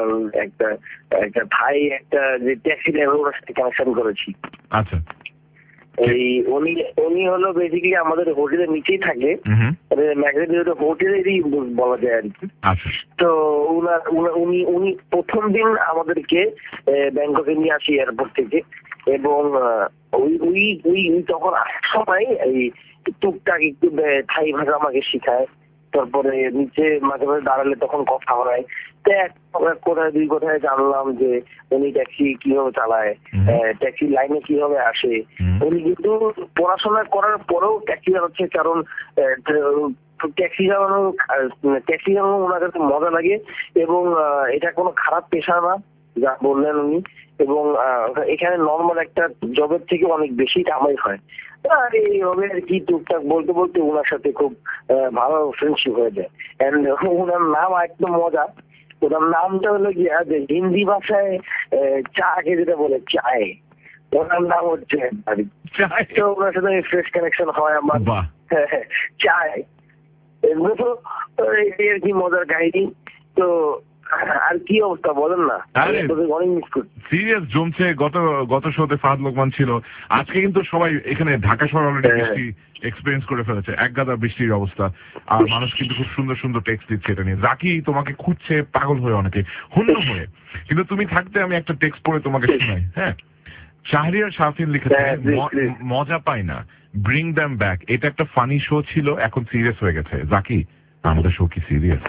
ভাই একটা যে ট্যাক্সি ড্রাইভারের সাথে কানেকশন করেছি। আচ্ছা, এই উনি হলো বেসিক্যালি আমাদের হোটেলের নিচেই থাকে, হোটেলেরই বলা যায় আর কি। তো উনি প্রথম দিন আমাদেরকে ব্যাংককে নিয়ে আসি এয়ারপোর্ট থেকে, এবং উই তখন আসার সময় এই টুকটাক একটু থাই ভাষা আমাকে শিখায়। তারপরে নিচে মাঝে মাঝে দাঁড়ালে তখন কথা হয়। কোথায় দুই কোথায় জানলাম যে উনি ট্যাক্সি কিভাবে চালায়, ট্যাক্সি লাইনে কিভাবে আসে। উনি কিন্তু পড়াশোনা করার পরেও ট্যাক্সি চালাচ্ছে, কারণ ট্যাক্সি চালানো ওনার কাছে মজা লাগে, এবং এটা কোনো খারাপ পেশা না যা বললেন উনি। এবং এখানে নর্মাল একটা জবের থেকে অনেক বেশি কামাই হয়। আর এইভাবে আর কি টুকটাক বলতে বলতে ওনার সাথে খুব ভালো ফ্রেন্ডশিপ হয়ে যায়। ওনার নাম একদম মজা, ওনার নামটা হলো কি হিন্দি ভাষায় চাকে যেটা বলে চায়, ওনার নাম হচ্ছে তো ওনার সাথে ফ্রেশ কানেকশন হয় আমার। চায় এগুলো তো এটাই আর কি মজার কাহিনী। তো আর কি অবস্থা বলেন না, অনেক মিস করছি। সিরিয়াস জমছে। গত শোতে ফাহাদ লোকমান ছিল, আজকে কিন্তু সবাই এখানে ঢাকা শহর অলরেডি বৃষ্টি এক্সপেরিয়েন্স করে ফেলেছে, এক গাদা বৃষ্টির অবস্থা। আর মানুষ কিন্তু খুব সুন্দর সুন্দর টেক্সট দিচ্ছে এটা নিয়ে। জাকি তোমাকে খুঁজছে পাগল হয়ে, অনেকে হুন্ড হয়ে, কিন্তু তুমি থাকতে আমি একটা টেক্সট পড়ে তোমাকে শোনাই। হ্যাঁ, শাহরিয়ার শাফিন লিখেছে মজা পাই না, ব্রিং দ্যাম ব্যাক। এটা একটা ফানি শো ছিল, এখন সিরিয়াস হয়ে গেছে। জাকি আমাদের শো কি সিরিয়াস?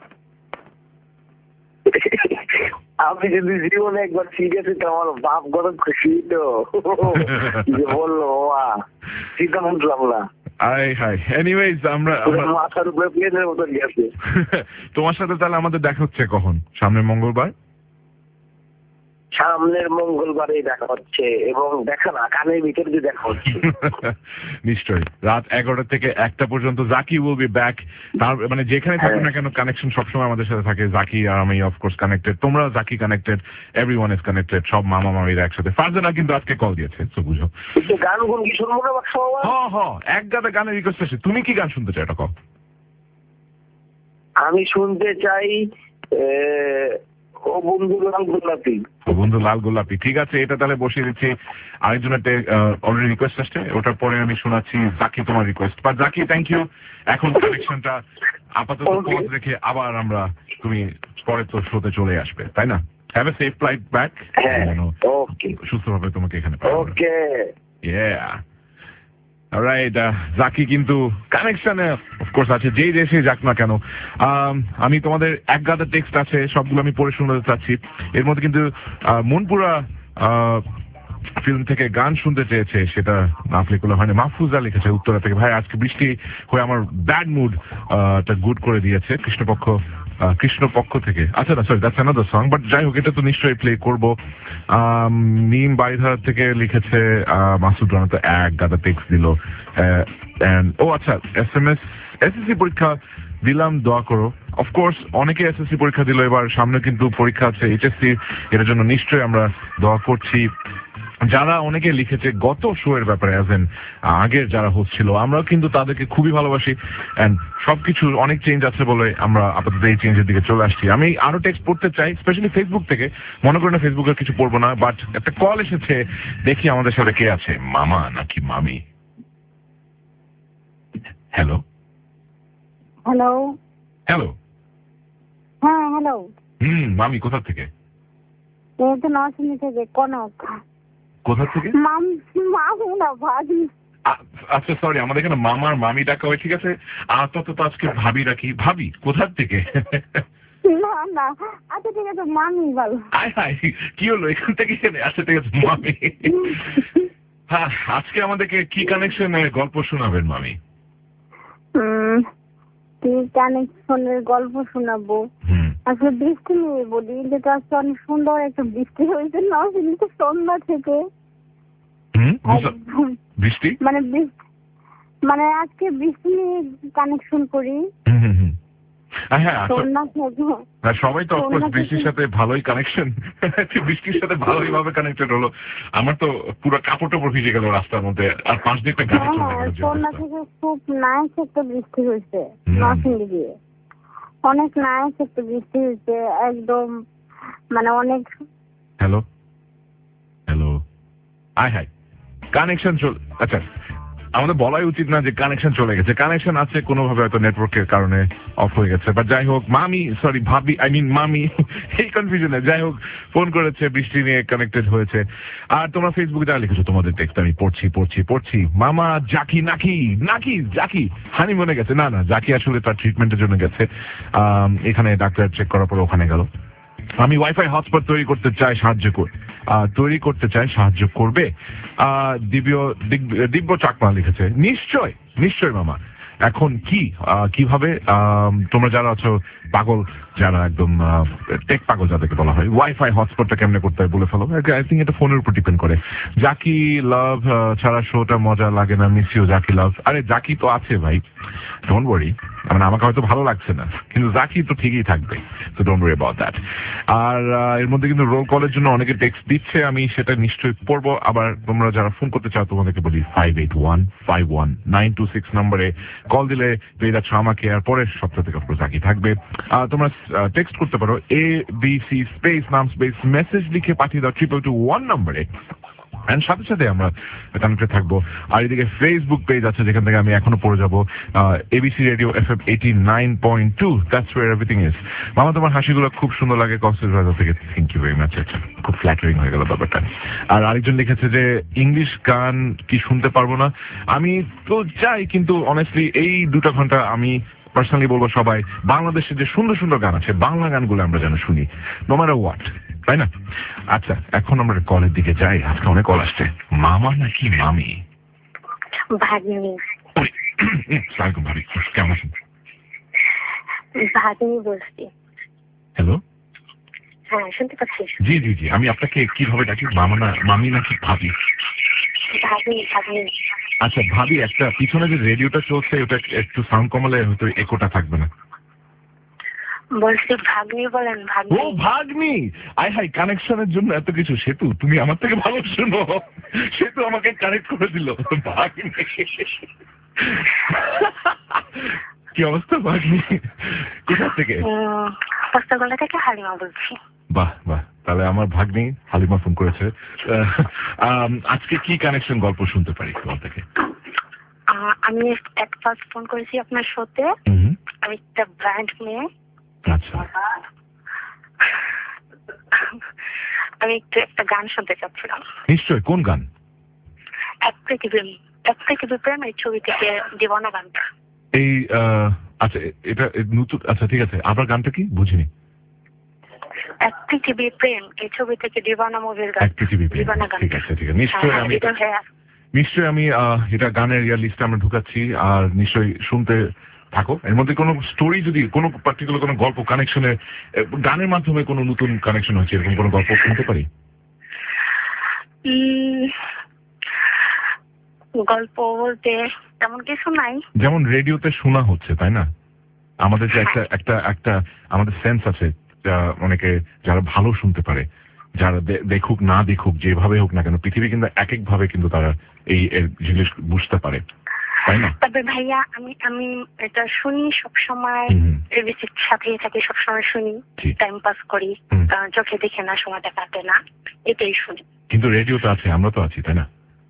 আপনি যদি জীবনে একবার সিরিয়াস হইতে আমার বাপ গরম খুশি তো বললো চিন্তা বুঝলাম না। এনিওয়েজ আমরা মাথার উপরে প্লেনের মতো গেছে। তোমার সাথে তাহলে আমাদের দেখা হচ্ছে কখন? সামনের মঙ্গলবার? সামনের মঙ্গলবারেই দেখা হচ্ছে, এবং দেখা না কানের ভিতরে দিয়ে দেখা হচ্ছে। নিশ্চয়ই রাত 11টা থেকে 1টা পর্যন্ত জাকি উইল বি ব্যাক। তার মানে যেখানে থাকুন না কেন কানেকশন সবসময় আমাদের সাথে থাকে। জাকি আর আমি অফকোর্স কানেক্টেড, তোমরা Zaki connected, everyone is connected, সব মামা মামিরা একসাথে। ফারজানা কিন্তু আজকে কল দিয়েছে, তো বুঝো। গান কোন কি শুনবো না এক গাদা গানের রিকোয়েস্ট আছে। তুমি কি গান শুনতে চাও এটা কও? আমি শুনতে চাই ও বন্ধু লাল গোলাপি। বন্ধু লাল গোলাপি, ঠিক আছে, এটা তাহলে বসিয়ে দিচ্ছি। আরেকজনের অলরেডি রিকোয়েস্ট আসছে, ওটার পরে আমি শোনাচ্ছি জাকি তোমার request. But Zaki thank you. এখন কানেকশনটা আপাতত পজ রেখে আবার আমরা তুমি পরে তো শোতে চলে আসবে, তাই না? Have a safe flight back, সুস্থভাবে তোমাকে এখানে ওকে। অলরাইট, জাকি কিন্তু কানেকশনে অফকোর্স আছে, যেই দেশে যাক না কেন। আমি তোমাদের এক গাদা টেক্সট আছে, সবগুলো আমি পড়ে শোনাতে চাচ্ছি। এর মধ্যে কিন্তু মনপুরা ফিল্ম থেকে গান শুনতে চেয়েছে, সেটা নাফলিকুল্লাহ হয়নি, মাহফুজা লিখেছে উত্তরা থেকে। ভাই আজকে বৃষ্টি হয়ে আমার ব্যাড মুড টা গুড করে দিয়েছে কৃষ্ণপক্ষ থেকে। আচ্ছা না, sorry, that's another song, but যাই হোক, এটা তো নিশ্চয়ই প্লে করবো। নিম বাড়িধারা থেকে লিখেছে মাসুদ রানা, তো এক গাদা টেক্সট দিল। ও আচ্ছা, এসএসসি পরীক্ষা দিলাম, দোয়া করো। অফকোর্স অনেকে এসএসসি পরীক্ষা দিল, এবার সামনে কিন্তু পরীক্ষা আছে এইচএসসি, এর জন্য নিশ্চয়ই আমরা দোয়া করছি। যারা অনেকে লিখেছে গত শো এর ব্যাপারে, আগের যারা হোস্ট ছিল, আমরা কিন্তু তাদেরকে খুবই ভালোবাসি। এন্ড সবকিছু অনেক চেঞ্জ আছে বলে আমরা আপাতত এই চেঞ্জের দিকে চলে আসছি। আমি আরো টেক্সট পড়তে চাই, স্পেশালি ফেসবুক থেকে। মনে করেন ফেসবুকের কিছু পড়বো না, বাট একটা কল এসেছে, দেখি আমাদের সাথে কে আছে, মামা নাকি মামি। হ্যালো হ্যালো হ্যালো হ্যাঁ হ্যালো। মামি কোথা থেকে? এই তো নরসিংদী থেকে। কনক। কোথা থেকে? মামু না, ভাবি। আচ্ছা সরি, আমাদের এখানে মামার মামি ডাকা হয়, ঠিক আছে। তো আজকে ভাবি রাখি। ভাবি কোথা থেকে? না না, আচ্ছা ঠিক আছে, মামি ভালো। হাই হাই, কি হলো এখান থেকে? আচ্ছা ঠিক আছে মামি। হ্যাঁ, আজকে আমাদেরকে কি কানেকশনে গল্প শোনাবেন মামি? কি কানেকশনের গল্প শোনাবো? আসলে বৃষ্টি নিয়ে বলি, যেটা আজকে অনেক সুন্দর একটা বৃষ্টি হয়েছে না, কিন্তু সন্ধ্যা থেকে বৃষ্টি মানে আজকে বৃষ্টি নিয়ে কানেকশন করি। হ্যাঁ, সবাই তো অফকোর্স বৃষ্টির সাথে ভালোই কানেকশন, বৃষ্টির সাথে ভালোই ভাবে কানেক্টেড হলো। আমার তো পুরো কাপড় টাপড় ভিজে গেল রাস্তার মধ্যে, আর 5 দিন একটা গাড়ি চলে গেল। সন্ধ্যা থেকে খুব নাইস একটা বৃষ্টি হয়েছে নরসিংদী দিয়ে, অনেক নাইস একটা বৃষ্টি হয়েছে একদম, মানে অনেক। হ্যালো হ্যালো, আয় হাই, কানেকশন আচ্ছা আমাদের বলাই উচিত না যে কানেকশন চলে গেছে। কানেকশন আছে, কোনোভাবে হয়তো নেটওয়ার্কের কারণে অফ হয়ে গেছে, বাট যাই হোক মামি, সরি ভাবি, আই মিন মামি, এই কনফিউশনে যাই হোক ফোন করেছে, বৃষ্টি নিয়ে কানেক্টেড হয়েছে। আর তোমরা ফেসবুকে যা লিখেছো তোমাদের টেক্সট আমি পড়ছি। মামা জাকি জাকি হানিমুনে গেছে। না জাকি আসলে তার ট্রিটমেন্টের জন্য গেছে, এখানে ডাক্তার চেক করার পর ওখানে গেল। আমি ওয়াইফাই হটস্পট তৈরি করতে চাই, সাহায্য করবে। দিব্য চাকমা লিখেছে, নিশ্চয় মামা। এখন কিভাবে তোমরা যারা আছো পাগল, যারা একদম টেক পাগল যাদেরকে বলা হয়, ওয়াইফাই হটস্পটটা কেমনে করতে হয় বলে ফেলো। আই থিঙ্ক এটা ফোনের উপর ডিপেন্ড করে। জাকি লাভ ছাড়া শোটা মজা লাগে না, মিস ইউ জাকি লাভ। আরে জাকি তো আছে ভাই, ডোন্ট ওয়ারি। মানে আমাকে হয়তো ভালো লাগছে না, কিন্তু জাকি তো ঠিকই থাকবে, so don't worry about that. আর এর মধ্যে কিন্তু রোল কলের জন্য অনেকে টেক্সট দিচ্ছে, আমি সেটা নিশ্চয়ই পড়বো। আবার তোমরা যারা ফোন করতে চাও তোমাদেরকে বলি 581519226 নম্বরে কল দিলে পেয়ে যাচ্ছ আমাকে, আর পরের সপ্তাহ থেকে জাকি থাকবে। তোমরা টেক্সট করতে পারো ABC স্পেস নাম স্পেস মেসেজ লিখে পাঠিয়ে দাও 2221 নম্বরে, এন্ড সাথে সাথে আমরা কানেক্টে থাকবো। আর এদিকে ফেসবুক পেজ আছে যেখান থেকে আমি এখনো পড়ে যাবো, ABC radio FM 89.2, that's where everything is. মামা তোমার হাসিগুলো খুব সুন্দর লাগে কক্সবাজার থেকে, থ্যাংক ইউ ভেরি মাচ। আচ্ছা, খুব ফ্ল্যাটারিং হয়ে গেল ব্যাপারটা। আর আরেকজন লিখেছে যে ইংলিশ গান কি শুনতে পারবো না? আমি তো চাই, কিন্তু অনেস্টলি এই 2 ঘন্টা আমি পার্সোনালি বলবো সবাই বাংলাদেশের যে সুন্দর সুন্দর গান আছে, বাংলা গানগুলো আমরা যেন শুনি, নো ম্যাটার হোয়াট, তাই না? আচ্ছা, এখন আমরা কলের দিকে যাই। আজকে অনেক কল আসছে। মামা নাকি মামি? ভাগ্নি। সালাম ভাবি, কেমন আছেন? ভাগ্নি বলছি। হ্যালো, হ্যাঁ শুনতে পাচ্ছি। জি আমি আপনাকে কিভাবে ডাকি, মামা না মামি নাকি ভাবি? ভাগ্নি। আচ্ছা ভাবি, একটা পিছনে যে রেডিওটা চলছে ওটা একটু সাউন্ড কমালে হয়তো একোটা থাকবে না। বলছি ভাগ্নি বলেন। ও ভাগ্নি, আয় হাই, কানেকশনের জন্য এত কিছু। সেতু, তুমি আমার থেকে ভালো শুনো, সেতু আমাকে কানেক্ট করে দিল। ভাগ্নি, কি অবস্থা ভাগ্নি? কোথা থেকে? পোস্তাগোল্লা থেকে হালিমা বলছি। বাহ, তাহলে আমার ভাগ্নি হালিমা ফোন করেছে। আজকে কি কানেকশন গল্প শুনতে পারি তোমার থেকে? আমি ফার্স্ট ফোন করেছি আপনার শোতে। আমি একটা ব্র্যান্ড মেয়ে। আচ্ছা, আমি একটা গান শুনতে চাচ্ছিলাম। নিশ্চয়, কোন গান? এক পৃথিবী প্রেম, এই ছবি থেকে দিওয়ানা গানটা। এই আচ্ছা, এটা নতুন। আচ্ছা ঠিক আছে, আবার গানটা কি বুঝিনি। এক পৃথিবী প্রেম, এই ছবি থেকে দিওয়ানা মুভির গান। এক পৃথিবী প্রেম, ঠিক আছে। নিশ্চয়ই আমি এটা গানের লিস্টে আমরা ঢুকাচ্ছি, আর নিশ্চয়ই শুনতে থাকো। এর মধ্যে কোনো স্টোরি, যদি কোনো পার্টিকুলার কোনো গল্প কানেকশনে, গানের মাধ্যমে কোনো নতুন কানেকশন হচ্ছে, এরকম কোনো গল্প শুনতে পারি? গল্প বলতে তেমন কিছু নাই। যেমন রেডিওতে শোনা হচ্ছে, তাই না? আমাদের যে একটা আমাদের সেন্স আছে, অনেকে যারা ভালো শুনতে পারে, যারা দেখুক না দেখুক, যেভাবে হোক না কেন, পৃথিবী কিন্তু এক ভাবে কিন্তু তারা এই জিনিস বুঝতে পারে, তাই না? তবে ভাইয়া আমি এটা শুনি সবসময়, এবিসির সাথেই থাকি, সবসময় শুনি, টাইম পাস করি, কারণ চোখে দেখে না, সময়টা কাটে না, এটাই শুনি। কিন্তু রেডিও তো আছে, আমরা তো আছি, তাই না?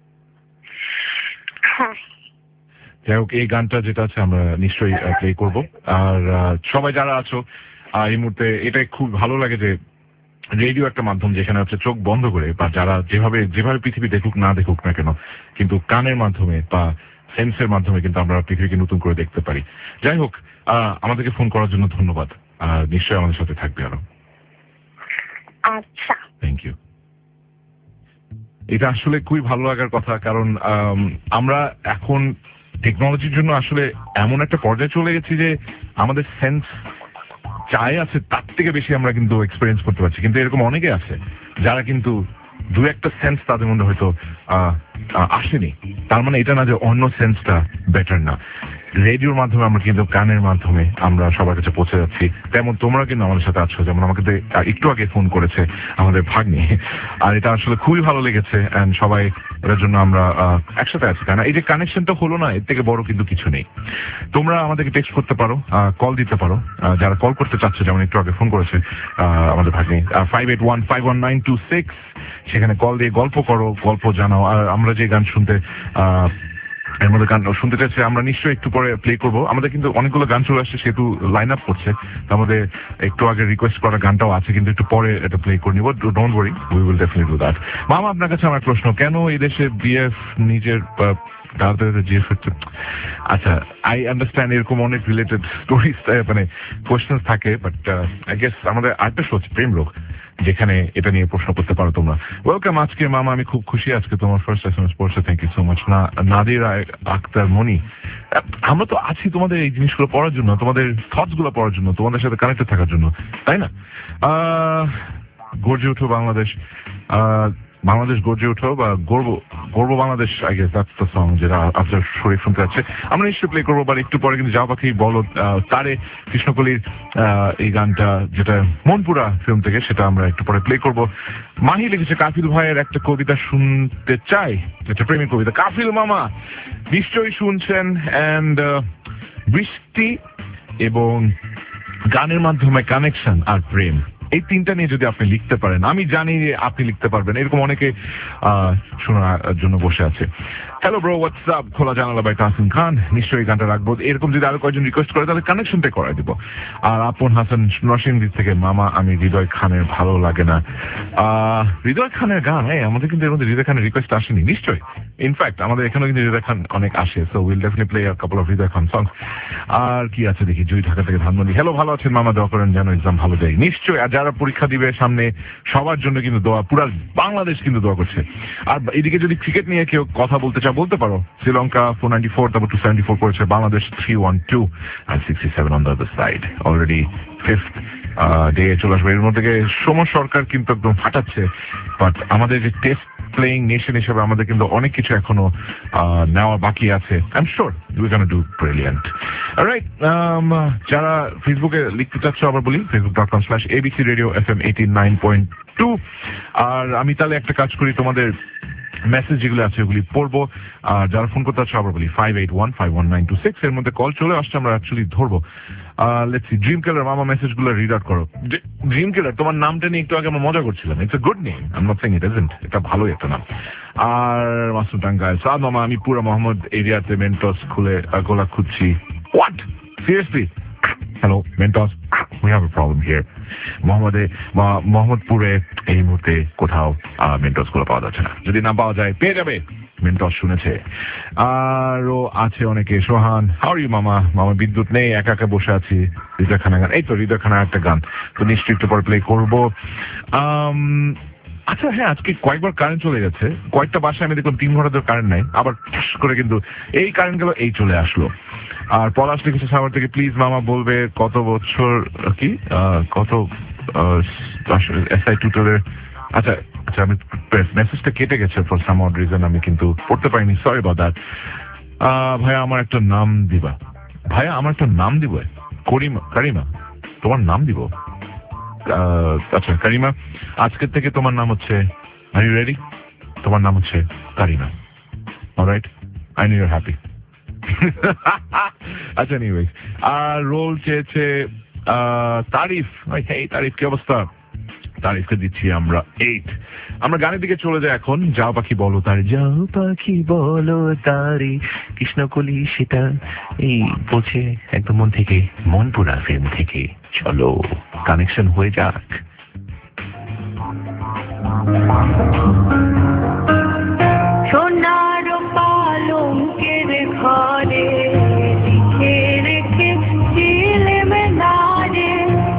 হ্যাঁ। যাই হোক, এই গানটা যেটা আছে আমরা নিশ্চয়ই প্লে করবো। আর সবাই যারা আছো এই মুহূর্তে, এটাই খুব ভালো লাগে যে রেডিও একটা মাধ্যম যেখানে হচ্ছে চোখ বন্ধ করে, বা যারা যেভাবে পৃথিবী দেখুক না দেখুক না কেন, কিন্তু কানের মাধ্যমে বা সেন্সের মাধ্যমে কিন্তু আমরা পৃথিবীকে নতুন করে দেখতে পারি। যাই হোক, আমাদেরকে ফোন করার জন্য ধন্যবাদ। নিশ্চয়ই আমাদের সাথে থাকবে আরো। আচ্ছা, থ্যাংক ইউ। এটা আসলে খুবই ভালো লাগার কথা, কারণ আমরা এখন টেকনোলজির জন্য আসলে এমন একটা পর্যায়ে চলে গেছি যে আমাদের সেন্স চাই আছে তার থেকে বেশি আমরা কিন্তু এক্সপিরিয়েন্স করতে পারছি, কিন্তু এরকম অনেকে আছে যারা কিন্তু দু একটা সেন্স তাদের মধ্যে হয়তো আসেনি। তার মানে এটা না যে অন্য সেন্সটা বেটার না। রেডিওর মাধ্যমে আমরা কিন্তু কানের মাধ্যমে আমরা সবার কাছে পৌঁছে যাচ্ছি, তেমন তোমরা কিন্তু আমাদের সাথে আছো। যেমন আমাকে একটু আগে ফোন করেছে আমাদের ভাগ্নি, আর এটা আসলে খুবই ভালো লেগেছে। এন্ড সবাই এটার জন্য আমরা একসাথে আছি, কারণ এই যে কানেকশনটা হলো না, এর থেকে বড় কিন্তু কিছু নেই। তোমরা আমাদেরকে টেক্সট করতে পারো, কল দিতে পারো, যারা কল করতে চাচ্ছে, যেমন একটু আগে ফোন করেছে আমাদের ভাগ্নি 58151926, সেখানে কল দিয়ে গল্প করো, গল্প জানাও। আর আমরা যে গান শুনতে এর মধ্যে গান শুনতে চাইছে আমরা নিশ্চয়ই একটু পরে প্লে করবো। আমাদের কিন্তু অনেকগুলো গান চলে আসছে, সেহেতু লাইন আপ করছে, তার মধ্যে একটু আগে রিকোয়েস্ট করা গানটাও আছে, কিন্তু একটু পরে এটা প্লে করে নিব। Don't worry, we will definitely do that. মামা, আপনার কাছে আমার প্রশ্ন, কেন এই দেশে বিএফ নিজের আচ্ছা, আই আন্ডারস্ট্যান্ড এরকম অনেক রিলেটেড স্টোরিজ মানে কোয়েশ্চেন থাকে, বাট আই গেস আমাদের আরেকটা শো হচ্ছে প্রেম লোক, যেখানে এটা নিয়ে প্রশ্ন করতে পারো তোমরা। ওয়েলকাম আজকে মামা, আমি খুব খুশি আজকে তোমার ফার্স্ট এসএমএস পড়ছে, thank you so much. Nadir Akhtar Moni, আমরা তো আছি তোমাদের এই জিনিসগুলো পড়ার জন্য, তোমাদের থটস গুলো পড়ার জন্য, তোমাদের সাথে কানেক্টেড থাকার জন্য, তাই না? গর্জে উঠো বাংলাদেশ, বাংলাদেশ গর্জে উঠো, বা গর্ব Bangladesh, I guess that's the song যেটা আফজাল শরীফ শুনতে যাচ্ছে। আমরা নিশ্চয়ই প্লে করবো, বাট একটু পরে কিন্তু যাও পাখি বলো তারে কৃষ্ণকলির এই গানটা, যেটা মনপুরা ফিল্ম থেকে, সেটা আমরা একটু পরে প্লে করবো। মাহি লিখেছে কাফিল ভাইয়ের একটা কবিতা শুনতে চাই, একটা প্রেমের কবিতা। কাফিল মামা নিশ্চয়ই শুনছেন। অ্যান্ড বৃষ্টি এবং গানের মাধ্যমে কানেকশন আর প্রেম, এই তিনটা নিয়ে যদি আপনি লিখতে পারেন, আমি জানি আপনি লিখতে পারবেন। এরকম অনেকে শোনার জন্য বসে আছে। হ্যালো ব্রো, হোয়াটসঅ্যাপ, খোলা জানালা বাই তাহসিন খান, নিশ্চয়ই গানটা রাখবো। এরকম যদি আরো কয়েকজন রিকোয়েস্ট করে তাহলে কানেকশনটা করাই দিব। আর আপন হাসান নরসিংদী থেকে, মামা আমি হৃদয় খানের ভালো লাগে না। হৃদয় খানের গান, আমাদের কিন্তু এর মধ্যে হৃদয় খানের রিকোয়েস্ট আসেনি নিশ্চয়ই। ইনফ্যাক্ট আমাদের এখানেও কিন্তু হৃদয় খান অনেক আসে, so will definitely play a couple of Hridoy Khan songs. আর কি আছে দেখি, জুই ঢাকা থেকে ধানমন্ডি, হ্যালো, ভালো আছেন মামা, দোয়া করেন যেন এক্সাম ভালো যায়। নিশ্চয়ই, আর যারা পরীক্ষা দিবে সামনে সবার জন্য কিন্তু দোয়া, পুরা বাংলাদেশ কিন্তু দোয়া করছে। আর এদিকে যদি ক্রিকেট নিয়ে কেউ কথা বলতে চাও বলতে পারো। শ্রীলঙ্কা 494, তারপর 274 করেছে, Bangladesh 312 and 67 on the other side, already 5th day চলে আসবে। এর মধ্যে সোম সরকার কিন্তু একদম ফাটাচ্ছে, বাট আমাদের যে টেস্ট প্লেইং নেশন হিসেবে আমাদের কিন্তু অনেক কিছু এখনো নেওয়া বাকি আছে। I am sure we gonna do brilliant. Alright, যারা ফেসবুকে লিখতে চাচ্ছ আবার বলি, facebook.com/abc radio fm 89.2। আর আমি তাহলে একটা কাজ করি, তোমাদের মেসেজ যেগুলো আছে ওগুলি পড়বো। আর যারা ফোন করতে চাচ্ছ আবার বলি 581-51926, এর মধ্যে কল চলে আসছে, আমরা অ্যাকচুয়ালি ধরবো। লেটস সি, ড্রিম কিলার মামা মেসেজগুলো রিড আউট করো। ড্রিম কিলার, তোমার নামটা নিয়ে একটু আগে আমরা মজা করছিলাম। It's a good name, I am not saying it isn't, এটা ভালোই একটা নাম। আর মাসুদ টাঙ্গাইল, সাদ মামা আমি পুরো মোহাম্মদ এরিয়াতে মেন্টস খুলে গোলা খুঁজছি। What, seriously? Hello Mentos, we have a problem here. মোহাম্মদপুরে এই মুহূর্তে কোথাও মেন্টস গুলো পাওয়া যাচ্ছে না, যদি না পাওয়া যায় পেয়ে যাবে। মেন্টস শুনেছে। আরো আছে অনেকে। সোহান, হাউ আর ইউ মামা? মামা বিদ্যুৎ নেই, একা একা বসে আছি, হৃদয় খানা গান, এই তো হৃদয় খানা একটা গান, তো নিশ্চয়ই একটু পরে প্লে করবো। আচ্ছা হ্যাঁ, আজকে কয়েকবার কারেন্ট চলে গেছে, কয়েকটা বাসায় আমি দেখলাম 3 ঘন্টা ধরে কারেন্ট নাই, আবার ঠাস করে কিন্তু এই কারেন্ট গেল, এই চলে আসলো। আর পলাশ লিখেছে সাগর থেকে, প্লিজ মামা বলবে কত বছর কি কত এসআই টিউটরের। আচ্ছা আচ্ছা, আমি মেসেজটা কেটে গেছে ফর সাম অড রিজন, আমি কিন্তু পড়তে পারিনি, সরি অ্যাবাউট দ্যাট। ভাইয়া আমার একটা নাম দিবা, ভাইয়া আমার একটা নাম দিব। কারিমা, তোমার নাম দিব? আচ্ছা কারিমা, আজকের থেকে তোমার নাম হচ্ছে, আর ইউ রেডি? তোমার নাম হচ্ছে Karima. Alright, I know your happy. আচ্ছা এনিওয়েজ, আর রোল চেয়েছে তারিফ। এই তারিফ, কি অবস্থা? তারিফকে দিচ্ছি আমরা 8। আমরা গানের দিকে চলে যাই এখন। যাও পাখি বলো তারি, যাও পাখি বলো তারি, কৃষ্ণকলি সেটা এই বলছে একদম মন থেকে, মনপুরা ফিল্ম থেকে। চলো কানেকশন হয়ে যাক। সোনার পালঙ্কের ঘরে লিখে রেখে ছিলে মেনারে,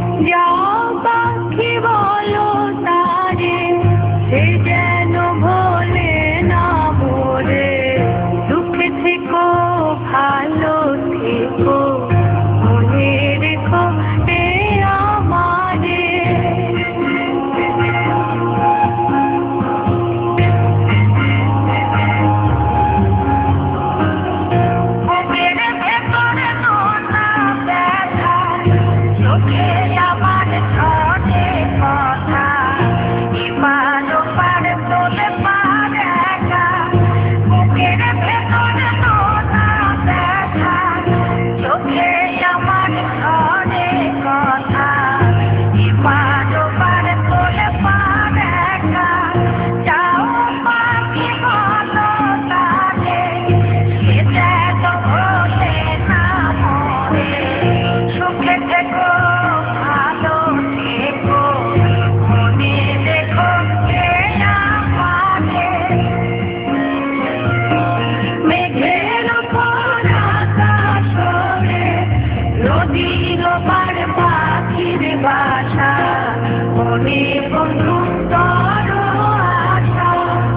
বাসা মনে বন্ধু তর আশা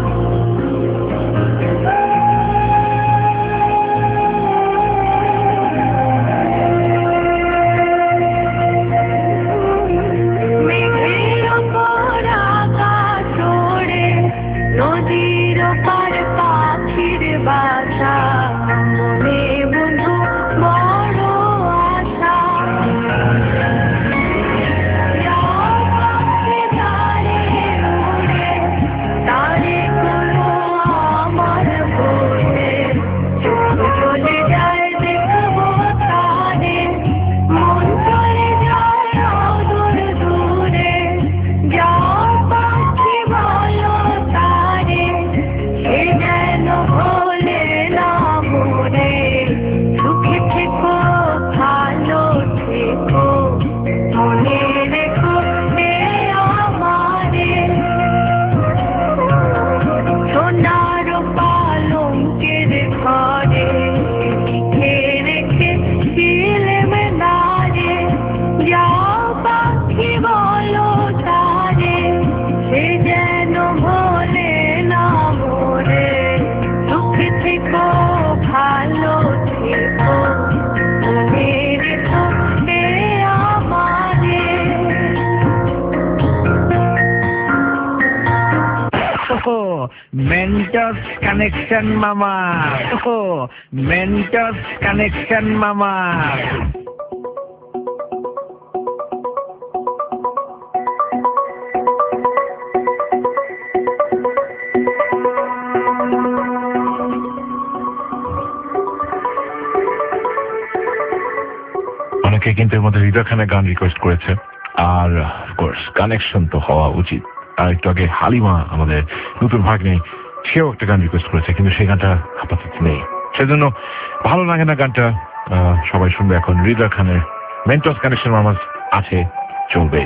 মেঘের ওপর আকাশ ওড়ে নদীর পার পাখির বাসা মনে বন্ধু বড় আশা তারে কোনো আমার বসে চোখ চলে যায় দেখবো তারে মন চলে যায় অদূর দূরে যা পাখি বলো তারে সে যেন ভোলে না মরে সুখে থেকো ভালো থেকো মনে রেখো রে আমারে সোনার পালঙ্কের ঘরে লিখে রেখে দিলেম নারে যা পাখি বলো তারে সে যেন ভোলে না মরে সুখে থেকো ভালো থেকো মনে রেখো রে আমারে মেন্টস কানেকশন মামা মেন্টস কানেকশন মামা অনেকে কিন্তু এর মধ্যে হৃদয় খানের গান রিকোয়েস্ট করেছে, আর অফকোর্স কানেকশন তো হওয়া উচিত। আর একটু আগে হালিমা আমাদের নতুন ভাগ্নে, সেও একটা গান রিকোয়েস্ট করেছে, কিন্তু সেই গানটা আপাতত নেই, সেজন্য ভালো লাগে না গানটা। সবাই শুনবে এখন হৃদয় খানের মেন্টস কানেকশন মামা আছে, চলবে।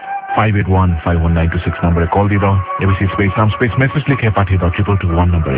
58151926 নম্বরে কল দিয়ে দাও, এবিসি স্পেস নাম স্পেস মেসেজ লিখে পাঠিয়ে দাও 2221 নম্বরে।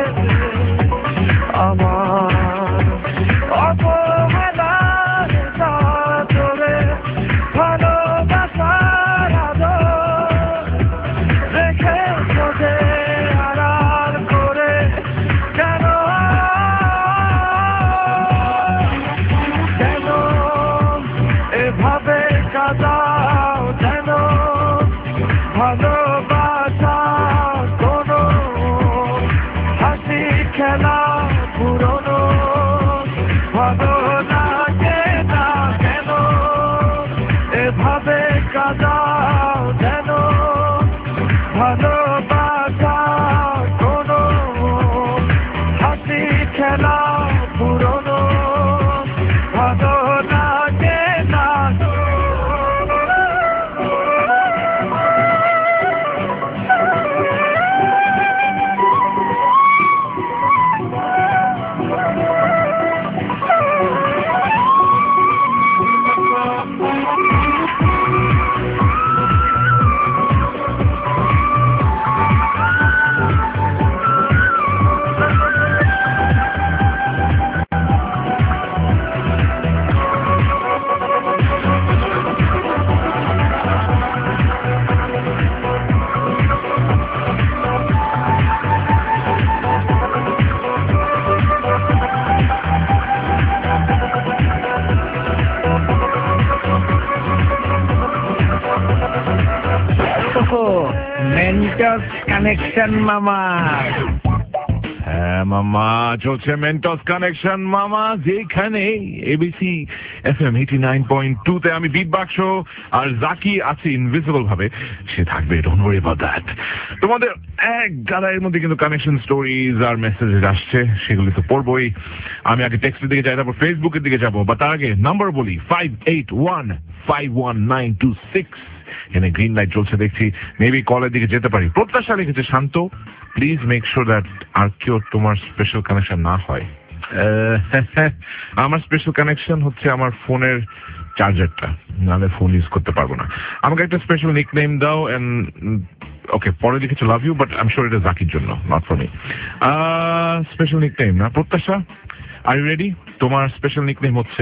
আমার অপমানের খেলা পুরনো ভালো লাগে না কেন এভাবে কাদাও যেন ভালোবাসা কোনো হাসি খেলা পুরনো ভালো লাগে না মেন্টস কানেকশন মামা হ্যাঁ মামা চলছে মেন্টস কানেকশন মামা, যেখানে এবিসি FM 89.2 আমি বিট বাক্স আর জাকি আছে ইনভিজিবল ভাবে, সে থাকবে, ডোন্ট ওয়ারি অ্যাবাউট দ্যাট। তোমাদের এক গাদায়ের মধ্যে কিন্তু কানেকশন স্টোরিজ আর মেসেজ আসছে, সেগুলি তো পড়বই। আমি আগে টেক্সটের দিকে যাই, তারপর ফেসবুকের দিকে যাবো, বা তার আগে নাম্বার বলি 581-51926। এখানে গ্রিন লাইট চলছে দেখছি, মেবি কলের দিকে যেতে পারি। প্রত্যাশা লিখেছে Shanto, please make sure that আর কেউ তোমার স্পেশাল কানেকশন না হয়। আমার স্পেশাল কানেকশন হচ্ছে আমার ফোনের চার্জারটা, নাহলে ফোন ইউজ করতে পারবো না। আমাকে একটা স্পেশাল নিকনেম দাও। এন্ড ওকে, পরে লিখেছে love you, but I am sure এটা জাকির জন্য, not for me. Special nickname না, প্রত্যাশা আর ইউ রেডি? তোমার স্পেশাল নিকনেম হচ্ছে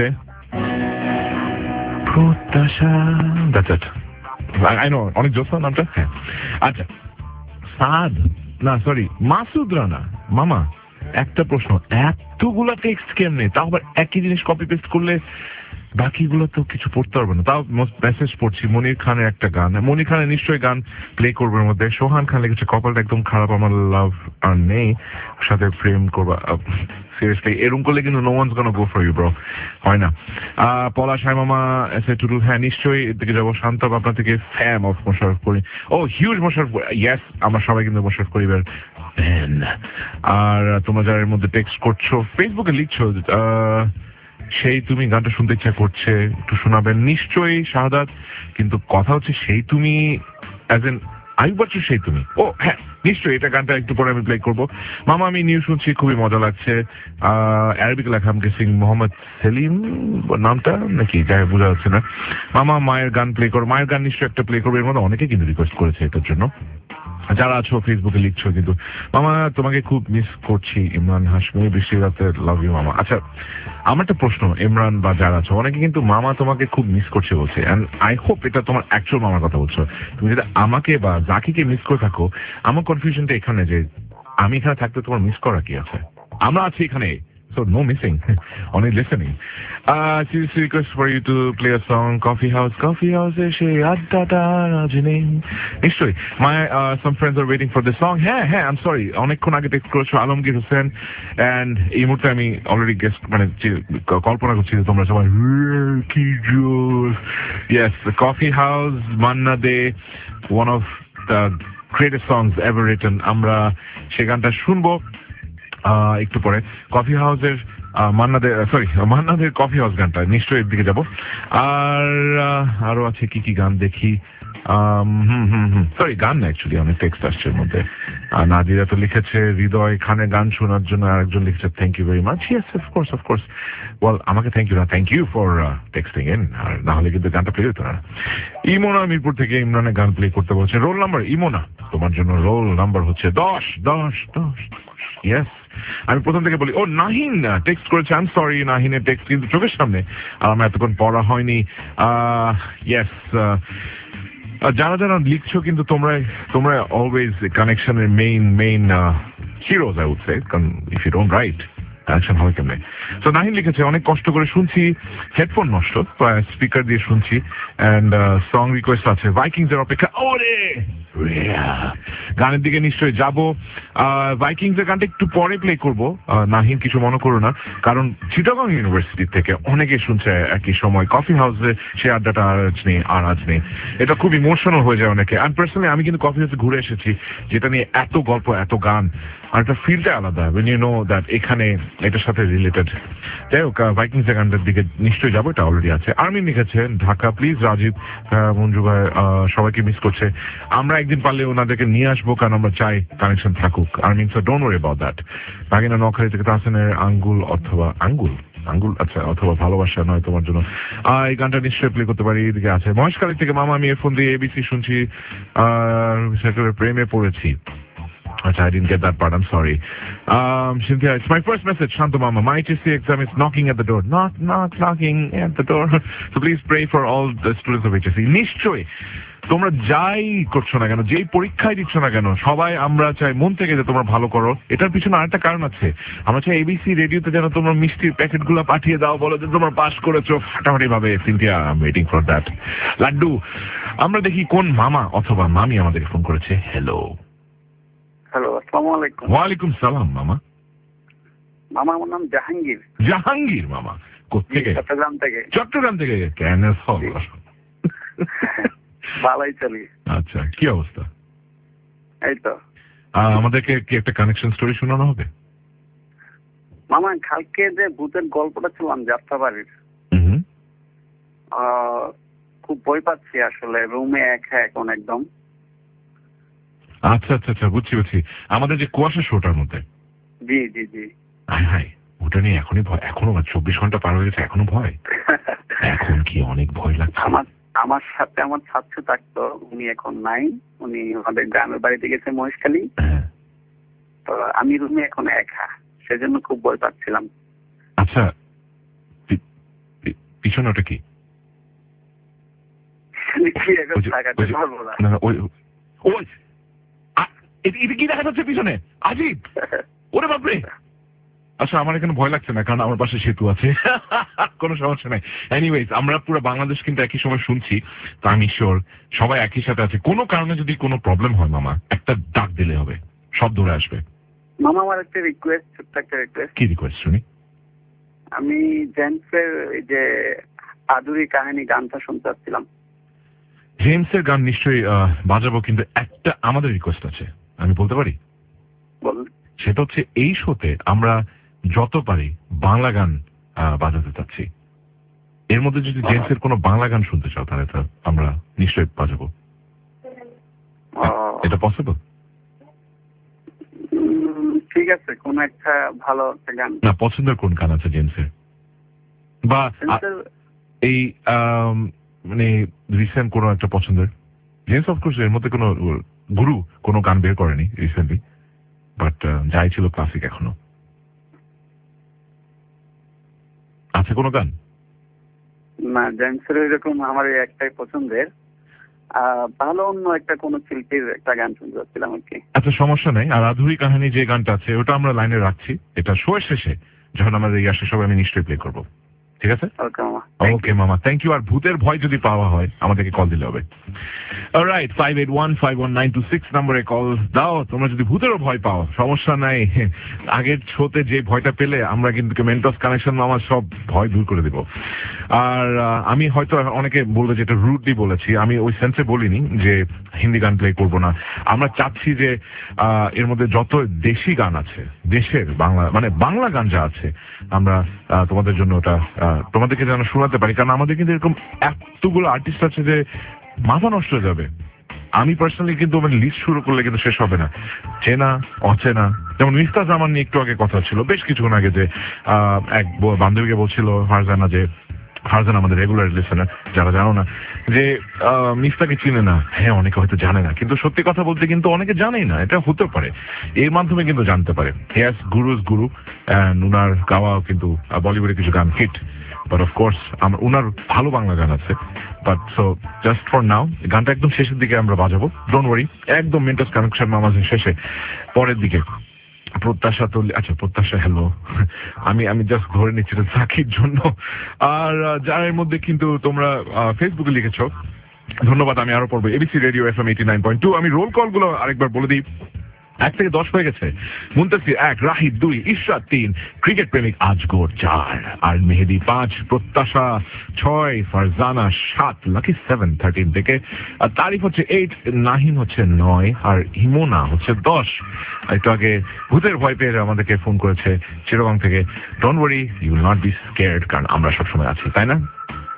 Prottasha. That's it. I know, অনেক জোস না নামটা? হ্যাঁ, আচ্ছা। সাদ না, সরি, মাসুদ রানা। মামা একটা প্রশ্ন, এতগুলা টেক্সট কেমনে? তাও আবার একই জিনিস কপি পেস্ট করলে বাকিগুলো তো কিছু পড়তে পারবে না। তাও মেসেজ পড়ছি, মনির খানের একটা গান, মনির খানের নিশ্চয়ই গান প্লে করবে এর মধ্যে। সোহান খান লিখেছে কপালটা একদম খারাপ, আমার লাভ আর নেই, সাথে প্রেম করবা। সিরিয়াসলি এরকম করলে কিন্তু no ones gonna go for you bro, হয় না। পলাশ, হাই মামা, এসে টুডু, হ্যাঁ নিশ্চয়ই এর দিকে যাবো। শান্তব আপনার থেকে ফ্যান অফ মোশাররফ করিম, ও হিউজ মোশাররফ, ইয়েস আমরা সবাই কিন্তু মোশাররফ করিমের ফ্যান। আর তোমরা যারা এর মধ্যে টেক্সট করছো, ফেসবুকে লিখছো সেই তুমি গানটা শুনতে ইচ্ছা করছে, একটু শোনাবেন নিশ্চয়ই শাহাদাত। কিন্তু কথা হচ্ছে সেই তুমি অ্যাজ এন আয়ুব বাচ্চু সেই তুমি। ও হ্যাঁ নিশ্চয়ই, এটা গানটা একটু পরে আমি প্লে করবো। মামা আমি নিউজ শুনছি, খুবই মজা লাগছে। অ্যারাবিক লেখা, আমি গেসিং মোহাম্মদ সেলিম নামটা নাকি, যাই বোঝা যাচ্ছে না। মামা মায়ের গান প্লে করো, মায়ের গান নিশ্চয়ই একটা প্লে করবো। এর মধ্যে অনেকে কিন্তু রিকোয়েস্ট করেছে এটার জন্য, যারা আছো ফেসবুকে লিখছো। কিন্তু মামা তোমাকে খুব মিস করছি, ইমরান হাশমি, বৃষ্টির রাতে, লাভ ইউ মামা। আচ্ছা, আমার একটা প্রশ্ন, ইমরান বা যারা আছো অনেকে কিন্তু মামা তোমাকে খুব মিস করছে বলছে, এন্ড আই হোপ এটা তোমার অ্যাকচুয়াল মামার কথা বলছো। তুমি যদি আমাকে বা জাকিকে মিস করে থাকো, আমার কনফিউশনটা এখানে যে আমি এখানে থাকতে তোমার মিস করা কি আছে? আমরা আছি এখানে, so no missing, only listening. Seriously request for you to play a song, Coffee House she addata rajni. Nischoi, my some friends are waiting for the song. Hey, I'm sorry, অনেকক্ষণ আগে text করেছো Alamgir Hossain, and এই মুহূর্তে আমি already guest মানে কল্পনা করছি যে তোমরা সবাই কি জোস। Yes, the Coffee House, Manna Dey, one of the greatest songs ever written. আমরা সেই গানটা শুনবো একটু পরে। কফি হাউসের মান্নাদের কফি হাউস গানটা নিশ্চয়ই এর দিকে যাবো। আর আরো আছে কি কি গান দেখি। সরি, গান না অ্যাকচুয়ালি, অনেক টেক্সট আসছে এর মধ্যে। নাদিরা তো লিখেছে হৃদয় খানের গান শোনার জন্য, আরেকজন লিখেছে thank you very much. Yes of course. Well আমাকে থ্যাংক ইউ না, thank you for texting in, আর না হলে কিন্তু গানটা প্লে হতো না। ইমোনা মিরপুর থেকে ইমরানের গান প্লে করতে বলছে। রোল নাম্বার ইমোনা, তোমার জন্য রোল নাম্বার হচ্ছে 10। ইয়েস, আমি প্রথম থেকে বলি। ও নাহিন টেক্সট করেছে, আই এম সরি, নাহিনের টেক্সট কিন্তু চোখের সামনে আর আমার এতক্ষণ পড়া হয়নি। ইয়েস, যারা লিখছো কিন্তু তোমরা অলওয়েজ কানেকশনের main heroes I would say, কারণ if you don't write connection হবে কেমনে? তো নাহিন লিখেছে, অনেক কষ্ট করে শুনছি, হেডফোন নষ্ট, স্পিকার দিয়ে শুনছি, অ্যান্ড সং রিকোয়েস্ট আছে ভাইকিংস এর অপেক্ষা। ওরে গানের দিকে নিশ্চয়ই যাবো। ভাইকিংস এর গানটা একটু পরে প্লে করবো, নাহিন কিছু মনে করো না, কারণ চিটাগং ইউনিভার্সিটি থেকে অনেকে শুনছে একই সময়, কফি হাউসে সে আড্ডাটা আর আজ নেই। এটা খুব ইমোশনাল হয়ে যায় অনেকে। অ্যান্ড পার্সোনালি আমি কিন্তু কফি হাউসে ঘুরে এসেছি, যেটা নিয়ে এত গল্প, এত গান, আর একটা ফিলটা আলাদা, when you know that এখানে এটার সাথে রিলেটেড। যাই হোক, ভাইকিংস এর গানটার দিকে নিশ্চয়ই যাবো, এটা অলরেডি আছে। আর্মি লিখেছেন, ঢাকা প্লিজ রাজীব, মঞ্জু ভাই সবাইকে মিস করছে, আমরা একদিন পারলে ওনাদেরকে নিয়ে আসবো, কারণ আমরা চাই কানেকশন থাকুক। Army so don't worry about that. বাগিনা নখারি থেকে তাহসানের আঙ্গুল আচ্ছা, অথবা ভালোবাসা নয় তোমার জন্য, এই গানটা নিশ্চয়ই প্লে করতে পারি। এদিকে আছে মহেশখালী থেকে, মামা আমি এফোন দিয়ে এবিসি শুনছি, প্রেমে পড়েছি। Achha, I didn't get that part. I'm sorry. Cynthia, it's my first message. Shantu Mama, my HSC exam is knocking at the door. Not knocking at the door. So please pray for all the students of HSC. নিশ্চয়ই তোমরা যাই করছো না কেন, যেই পরীক্ষায় দিচ্ছ না কেন, সবাই আমরা চাই মন থেকে যে তোমরা ভালো করো। এটার পিছনে আরেকটা কারণ আছে, আমরা চাই এবিসি রেডিওতে যেন তোমরা মিষ্টির প্যাকেট গুলো পাঠিয়ে দাও, বলো যে তোমরা পাস করেছো ফাটাফাটি ভাবে। Synthia, I am waiting for that. লাড্ডু, আমরা দেখি কোন মামা অথবা মামি আমাদেরকে ফোন করেছে। হ্যালো আসসালামু আলাইকুম। ওয়ালাইকুম সালাম মামা। মামা, আমার নাম জাহাঙ্গীর। জাহাঙ্গীর মামা, কোথেকে? চট্টগ্রাম থেকে। কেন? ভালোই চলি। আচ্ছা, কি অবস্থা? এই তো। আমাদেরকে কি একটা কানেকশন স্টোরি শোনানো হবে? মামা, কালকে যে ভূতের গল্পটা ছিলাম যাত্রাবাড়ির, খুব ভয় পাচ্ছি আসলে, রুমে একা এখন একদম। আচ্ছা আচ্ছা আচ্ছা, বুঝছি। আমাদের যে কুয়াশা শোটার মধ্যে। জি জি জি। হাই, ওটা নিয়ে এখনই ভয়? এখনো 24 ঘন্টা পার হয়ে গেছে, এখনো ভয়? এখন কি অনেক ভয় লাগছে? আমার সাথে আমার ছাত্র থাকতো, উনি এখন নাই, উনি আমাদের গ্রামের বাড়িতে গেছে মহেশখালী। তো আমি রুমে এখন একা, সেজন্য খুব ভয় পাচ্ছিলাম। আচ্ছা, পিছনে ওটা কি? এটা কি দেখা যাচ্ছে পিছনে? আজিব, ওরে বাপরে। আচ্ছা, আমার এখানে ভয় লাগছে না, কারণ আমার পাশে সেতু আছে, কোনো সমস্যা নাই। এনিওয়েজ, আমরা পুরো বাংলাদেশ কিন্তু একই সময় শুনছি, তো আমি শিওর সবাই একই সাথে আছে। কোনো কারণে যদি কোনো প্রবলেম হয় মামা, একটা ডাক দিলে হবে, সব দৌড়ে আসবে। মামা, আমার একটা রিকোয়েস্ট, ছোট্ট একটা রিকোয়েস্ট। কি রিকোয়েস্ট শুনি? আমি জেমসের এই যে আদুরি কাহিনী গানটা শুনতে চাচ্ছিলাম। জেমসের গান নিশ্চয়ই বাজাবো, কিন্তু একটা আমাদের রিকোয়েস্ট আছে, আমি বলতে পারি? বলুন। সেটা হচ্ছে, এই শোতে আমরা যত পারি বাংলা গান বাজাতে চাচ্ছি। এর মধ্যে যদি জেমসের কোনো বাংলা গান শুনতে চাও, তাহলে তো আমরা নিশ্চয়ই বাজাবো। এটা পসিবল? ঠিক আছে, কোন একটা ভালো গান। না, পছন্দের কোন গান আছে জেমসের? বা এই মানে রিসেন্ট কোনো একটা পছন্দের? জেমস অফকোর্স এর মধ্যে কোনো গুরু কোনো গান বের করেনি রিসেন্টলি, বাট যাই ছিল ক্লাসিক এখনো। আছে কোনো গান? না, জেমসের এরকম আমার একটাই পছন্দের, ভালো অন্য একটা কোন শিল্পীর একটা গান শুনতে চাচ্ছিলাম আর কি। আচ্ছা, সমস্যা নেই। আর আধুরি কাহিনী যে গানটা আছে, ওটা আমরা লাইনে রাখছি, এটা শোয়ের শেষে যখন আমাদের ইয়ার শেষ হবে আমি নিশ্চয়ই প্লে করবো। ঠিক আছে? ওকে মামা, থ্যাংক ইউ। আর ভূতের ভয় যদি পাওয়া হয়, আমাদেরকে কল দিলে হবে। অলরাইট, 58151926 নম্বরে কল দাও তোমরা যদি ভূতেরও ভয় পাও, সমস্যা নাই। আগের শোতে যে ভয়টা পেলে, আমরা কিন্তু মেন্টস কানেকশন মামা সব ভয় দূর করে দেব। আর আমি হয়তো অনেকে বলবে যে এটা রুডলি বলেছি, আমি ওই সেন্সে বলিনি যে হিন্দি গান প্লে করবো না। আমরা চাচ্ছি যে এর মধ্যে যত দেশি গান আছে, দেশের বাংলা মানে বাংলা গান যা আছে, আমরা তোমাদের জন্য ওটা তোমাদেরকে যেন শোনাতে পারি। কারণ আমাদের কিন্তু এরকম এতগুলো আর্টিস্ট আছে যে মাথা নষ্ট হয়ে যাবে। আমি পার্সোনালি কিন্তু আমার লিস্ট শুরু করলে কিন্তু শেষ হবে না। চেনা অচেনা, যেমন মিফতাহ জামান নিয়ে একটু আগে কথা ছিল, বেশ কিছুক্ষণ আগে, যে এক বান্ধবীকে বলছিল ফারজানা, যে ফারজানা আমাদের রেগুলার লিসেনার, যারা জানো না, যে মিফতাহকে চিনে না। হ্যাঁ, অনেকে হয়তো জানে না, কিন্তু সত্যি কথা বলতে কিন্তু অনেকে জানেই না। এটা হতে পারে, এর মাধ্যমে কিন্তু জানতে পারে। ইয়াস, গুরুজ গুরু, উনার গাওয়াও কিন্তু বলিউডে কিছু গান হিট, বাট অফকোর্স উনার ভালো বাংলা গান আছে। But so just for now, গানটা একদম শেষের দিকে আমরা বাজাবো, ডোন্ট ওয়ারি, একদম মেন্টাস কানেকশন মামাজের শেষে, পরের দিকে। প্রত্যাশা তো আচ্ছা প্রত্যাশা হ্যালো আমি জাস্ট ধরে নিচ্ছি জাকির জন্য। আর যার মধ্যে কিন্তু তোমরা ফেসবুকে লিখেছো, ধন্যবাদ। আমি আরো পড়বো। ABC radio FM 89.2। আমি রোল কল গুলো আরেকবার বলে দিই। 1 থেকে 10 হয়ে গেছে। মুনতাসির 1, রাহিদ 2, ইশরাত 3, ক্রিকেট প্রেমিক আজগর 4, আর মেহেদি 5, প্রত্যাশা 6, ফারজানা 7, লাকি 7 13 থেকে, আর তারিফ হচ্ছে 8, নাহিম হচ্ছে 9, আর হিমোনা হচ্ছে 10। একটু আগে ভূতের ভয় পেয়ে আমাদেরকে ফোন করেছে চিরগং থেকে। Don't worry, you will not be scared, কারণ আমরা সবসময় আছি, তাই না?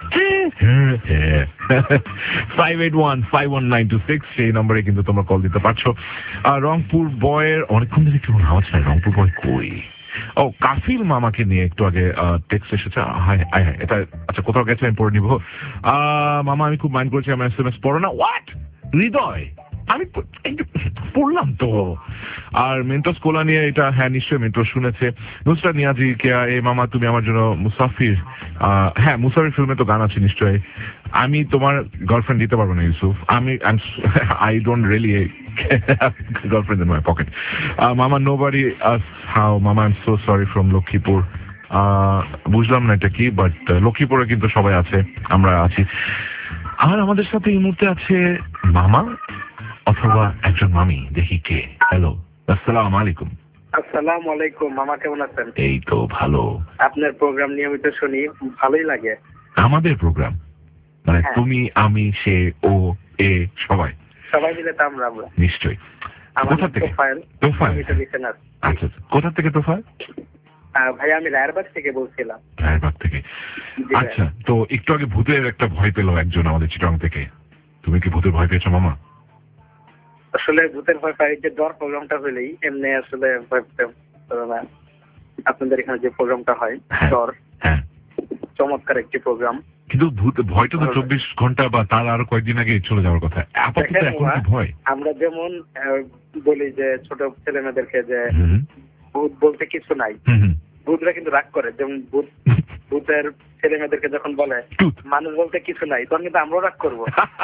581511926 সেই নম্বরে কিন্তু তোমরা কল দিতে পারছো। আর রংপুর বয়ের অনেকক্ষণ ধরে একটু আওয়াজ নাই, রংপুর বয় কই? ও কাফিল মামাকে নিয়ে একটু আগে টেক্সট এসেছে। হাই হাই হাই, এটা আচ্ছা কোথাও গেছে, আমি পড়ে নিব। মামা আমি খুব মাইন্ড করেছি, আমার SMS পড়ো না। হোয়াট হৃদয়, আমি পড়লাম তো। আর মেন্টস কোলা নিয়ে এটা, হ্যাঁ নিশ্চয়ই মেন্টস শুনেছে। নুসরাত নিয়াজি কে এ মামা তুমি আমার জন্য মুসাফির, হ্যাঁ মুসাফির ফিল্মে তো গান আছে নিশ্চয়ই। আমি তোমার গার্লফ্রেন্ড দিতে পারবো না Yusuf, I don't really girlfriend in my pocket. মামা নোবডি আস হাউ, মামা I am so sorry from Lakshmipur. বুঝলাম না এটা কি, বাট লক্ষ্মীপুরে কিন্তু সবাই আছে, আমরা আছি। আর আমাদের সাথে এই মুহূর্তে আছে মামা অথবা একজন মামি, দেখি কে। হ্যালো, আসসালামু আলাইকুম। আসসালামু আলাইকুম। মামা কেমন আছেন? এই তো ভালো। আপনার প্রোগ্রাম নিয়মিত শুনি, ভালোই লাগে। আমাদের প্রোগ্রাম মানে তুমি আমি সে ও এ সবাই মিলে তো আমরা নিশ্চয়ই। কোথা থেকে? তোফায়েল। আচ্ছা, কোথা থেকে তোফায়েল? ভাই আমি রায়েরবাগ থেকে বলছিলাম। রায়েরবাগ থেকে, আচ্ছা। তো একটু আগে ভূতের একটা ভয় পেল একজন আমাদের চিটং থেকে, তুমি কি ভূতের ভয় পেয়েছো মামা? আসলে ভূতের ভয় পাই যে জ্বর প্রোগ্রামটা হলেই এমনি আসলে ভয় পেতাম না। আপনাদের এখানে যে প্রোগ্রামটা হয় জ্বর, হ্যাঁ চমৎকার একটি প্রোগ্রাম। কিন্তু ভয়টা তো 24 ঘন্টা বা তার আরো কয়েকদিন আগে চলে যাওয়ার কথা। আপাতত এখন কি ভয়? আমরা যেমন বলি যে ছোট ছেলে মেয়েদেরকে যে ভূত বলতে কিছু নাই, ভূতরা কিন্তু রাগ করে। যেমন ভূতের ছেলে মেয়েদেরকে যখন বলে মানুষ বলতে কিছু নাই, তখন কিন্তু আমরাও রাগ করবো।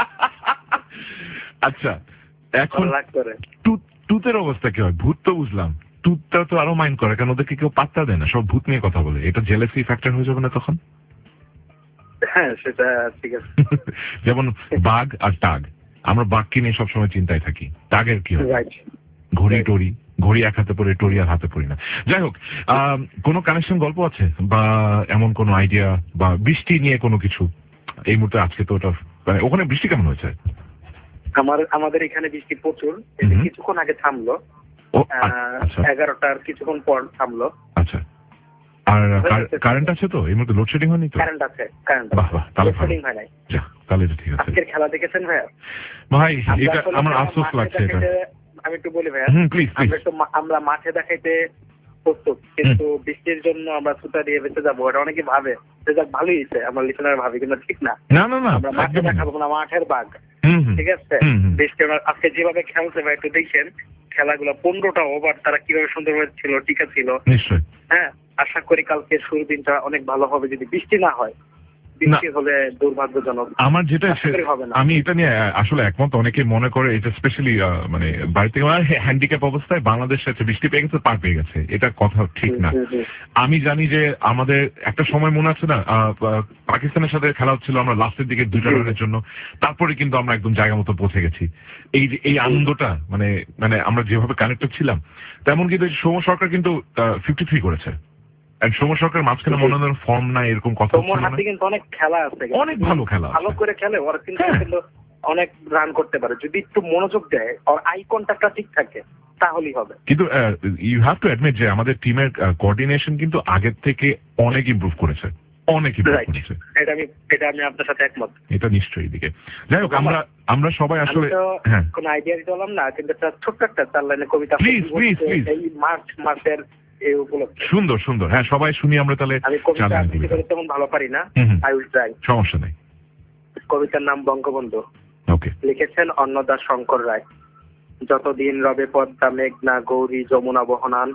আচ্ছা, এখন রাগ করে টুতের অবস্থা কি হয়? ভূত তো বুঝলাম, টুতটা তো আরো মাইন্ড করে, কারণ ওদেরকে কেউ পাত্তা দেয় না, সব ভূত নিয়ে কথা বলে। এটা জেলাসি ফ্যাক্টর হয়ে যাবে না তখন? হ্যাঁ সেটা ঠিক আছে। যেমন বাঘ আর টাগ, আমরা বাঘকে নিয়ে সবসময় চিন্তায় থাকি, টাগের কি হয়? ঘড়ি টড়ি, ঘড়ি এক হাতে পড়ে, টড়ি আর হাতে পড়ি না। যাই হোক, কোনো কানেকশন গল্প আছে বা এমন কোনো আইডিয়া বা বৃষ্টি নিয়ে কোনো কিছু এই মুহূর্তে? আজকে তো ওটা মানে ওখানে বৃষ্টি কেমন হয়েছে? আমাদের এখানে বৃষ্টি প্রচুর, কিছুক্ষণ আগে থামলো, 11টার কিছুক্ষণ পর থামলো। আচ্ছা, আর কারেন্ট আছে তো? এই মুহূর্তে লোডশেডিং হয়নি তো? কারেন্ট আছে, কারেন্ট। বাহ বাহ, তাহলে লোডশেডিং হয় নাই। যা, তাহলে ঠিক আছে। আজকের খেলা দেখেছেন ভাইয়া? ভাই এটা আমার আফসোস লাগছে। এটা আমি একটু বলি ভাইয়া, আমরা মাঠে দেখাইতে প্রস্তুত, কিন্তু বৃষ্টির জন্য আমরা ছুটা দিয়ে বেঁচে যাবো, এটা অনেকে ভাবে যে যাক ভালোই হয়েছে, আমরা লিসনার ভাবি, কিন্তু ঠিক না। আমরা মাঠে দেখাবো না, মাঠের বাঘ, ঠিক আছে? বৃষ্টি আজকে যেভাবে খেলছে ভাই একটু দেখছেন খেলাগুলো, 15টা ওভার তারা কিভাবে সুন্দরভাবে ছিল, টিকা ছিল। নিশ্চয়, হ্যাঁ। আশা করি কালকে শুরু দিনটা অনেক ভালো হবে, যদি বৃষ্টি না হয়। বৃষ্টি হলে দুর্ভাগ্যজনক। আমার যেটা আমি এটা নিয়ে আসলে একমত। অনেকে মনে করে এটা স্পেশালি মানে বাড়িতে হ্যান্ডিক্যাপ অবস্থায় বাংলাদেশ বৃষ্টি পেয়ে গেছে, পার পেয়ে গেছে, এটা কথা ঠিক না। আমি জানি যে আমাদের একটা সময় মনে আছে না, পাকিস্তানের সাথে খেলা হচ্ছিল, আমরা লাস্টের দিকে 2টা রানের জন্য, তারপরে কিন্তু আমরা একদম জায়গা মতো পৌঁছে গেছি। এই আনন্দটা মানে মানে আমরা যেভাবে কানেক্টেড ছিলাম, তেমন কিন্তু সৌম্য সরকার কিন্তু 53 করেছে। সৌম্য সরকার মাঝখানে মনে হয় ফর্ম নাই এরকম কথা, কিন্তু অনেক খেলা আছে, অনেক ভালো খেলা, ভালো করে খেলে ওরা কিন্তু অনেক রান করতে পারে যদি একটু মনোযোগ দেয় আর আই কন্টাক্টটা ঠিক থাকে, তাহলেই হবে। কিন্তু ইউ হ্যাভ টু অ্যাডমিট যে আমাদের টিমের কোঅর্ডিনেশন কিন্তু আগের থেকে অনেক ইমপ্রুভ করেছে, অনেক ইমপ্রুভ করেছে। এটা আমি আপনার সাথে একমত। এটা নিশ্চয়ই দিকে। যাই হোক, আমরা সবাই আসলে কোনো আইডিয়া দিতে পারলাম না, কিন্তু একটা ছোট্ট একটা 4 লাইনের কবিতা প্লিজ প্লিজ প্লিজ এই মার্চ মাসের এই উপলক্ষে। সুন্দর সুন্দর, হ্যাঁ সবাই শুনি আমরা তাহলে। আমি কবিতা তেমন ভালো পারি না, আই উইল ট্রাই। সমস্যা নেই। কবিতার নাম বঙ্গবন্ধু। ওকে। লিখেছেন অন্নদাস শঙ্কর রায়। যতদিন রবে পদ্মা মেঘনা গৌরী যমুনা বহনান,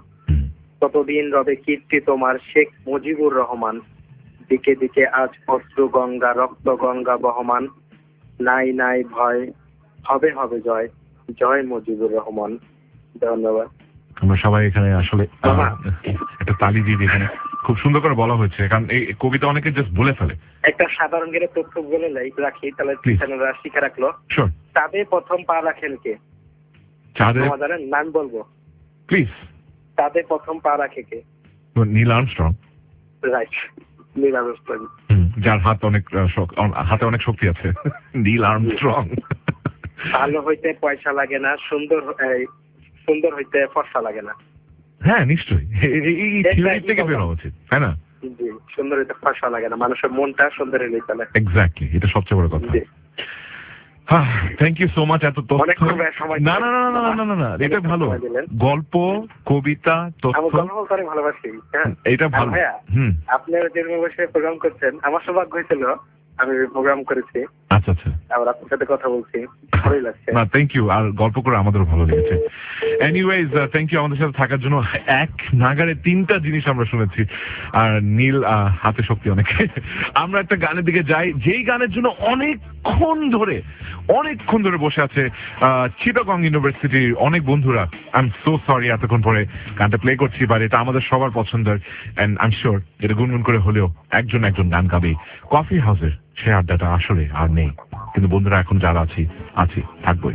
ততদিন রবে কীর্তি তোমার শেখ মুজিবুর রহমান। দিকে দিকে আজ অশ্রু গঙ্গা রক্ত গঙ্গা বহমান, নাই নাই ভয় হবে হবে জয়, জয় মুজিবুর রহমান। ধন্যবাদ। আমরা সবাই এখানে আসলে একটা তালি দিয়ে এখানে খুব সুন্দর করে বলা হয়েছে, কারণ এই কবিতা অনেকে জাস্ট বলে ফেলে। একটা সাধারণ জ্ঞানের তথ্য বলে রাখি, তাহলে চ্যানেলরা শিখে রাখলো। চাঁদে প্রথম পা রাখেন কে? জানেন? নাম বলবো প্লিজ। চাঁদে প্রথম পা রাখে কে? Neil Armstrong. Right, Neil Armstrong. যার হাতে অনেক শক্তি আছে, নীল আর্মস্ট্রং। ভালো হইতে পয়সা লাগে না, সুন্দর হইতে ফর্সা লাগে না। হ্যাঁ নিশ্চয়ই, এই থিওরি থেকে বের হওয়া উচিত, তাই না? জি, সুন্দর হইতে ফর্সা লাগে না, মানুষের মনটা সুন্দর হলেই চলে। এক্স্যাক্টলি, এটা সবচেয়ে বড় কথা। Thank you so much. এত তথ্য। না না না না না না না, এটা ভালো। গল্প, কবিতা, তথ্য ভালোবাসি। এটা ভালো। আপনি যেরকম বসে প্রোগ্রাম করছেন, আমার সৌভাগ্য হয়েছিল, আমি প্রোগ্রাম করেছি। আচ্ছা আচ্ছা, আবার আপনার সাথে কথা বলছি, ভালোই লাগছে। না থ্যাংক ইউ, আর গল্প করে আমাদেরও ভালো লেগেছে। এনিওয়েজ থ্যাংক ইউ আমাদের সাথে থাকার জন্য। এক নাগারে 3টা জিনিস আমরা শুনেছি, আর নীল হাতে শক্তি অনেক। আমরা একটা গানের দিকে যাই, যেই গানের জন্য অনেকক্ষণ ধরে বসে আছে চিটাগং ইউনিভার্সিটির অনেক বন্ধুরা। আই এম সো সরি এতক্ষণ পরে গানটা প্লে করছি, বাট এটা আমাদের সবার পছন্দের, এন্ড আই এম শিওর এটা গুনগুন করে হলেও একজন গান গাবে। কফি হাউসের সে আড্ডাটা আসলে আর নেই, কিন্তু বন্ধুরা এখন যারা আছি থাকবোই।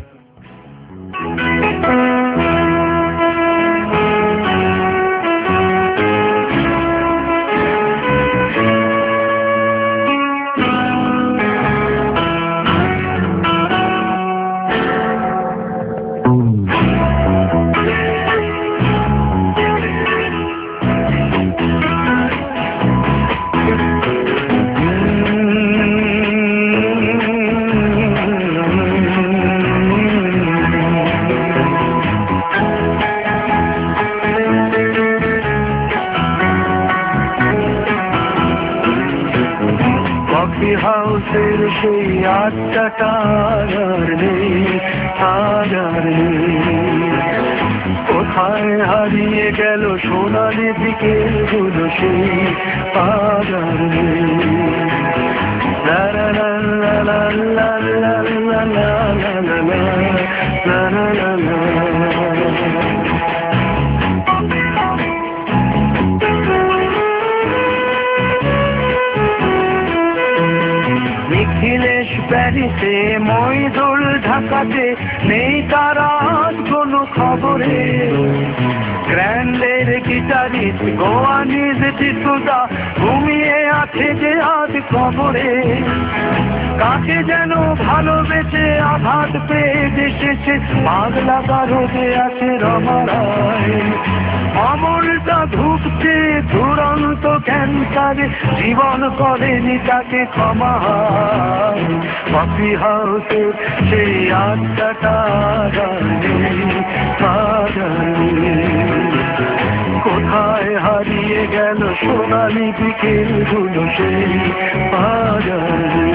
সেই আড্ডাটা আর নেই, কোথায় হারিয়ে গেল সোনালি বিকেল গুলো সেই আগার নেই। লা লা লা লা লা লা লা লা লা লা লা লা। নিখিলেশ প্যারিসে, মইদুল ঢাকাতে, নেই তার আজ কোনো খবরে। গ্র্যান্ডের গিটারিস্ট গোয়ানিজ টিটুদা ঘুমিয়ে আছে যে আজ কবরে। কাকে যেন ভালোবেসে আঘাত পেয়ে এসেছে, পাগলা গারদে আছে রমারায়। অমরটা ধুকছে দুরন্ত ক্যান্সারে, জীবন করেনি তাকে ক্ষমা। কফি হাউসে সেই আড্ডাটা কোথায় হারিয়ে গেল সোনালি বিকেল গুলো সেই বাজারে।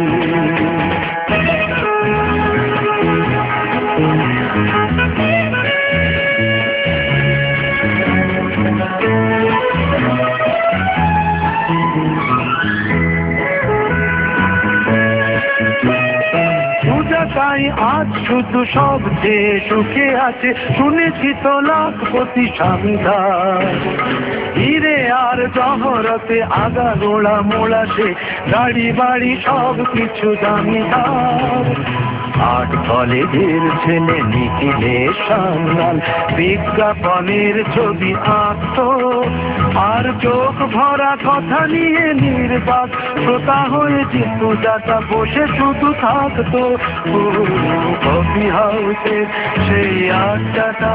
তাই আজ শুধু সবচেয়ে সুখে আছে, শুনেছি তো লাখপতি স্বামীদার। হিরে আর জহরতে আগাগোড়া মোড়াতে, গাড়ি বাড়ি সব কিছু দামিদার। 8 কলেজের ছেলে নিখিলেশ সান্যাল বিজ্ঞাপনের ছবি আঁকত, আর চোখ ভরা কথা নিয়ে নির্বাক শ্রোতা হয়ে চিত্তদাতা বসে শুধু থাকতো। কফি হাউসে সেই আড্ডাটা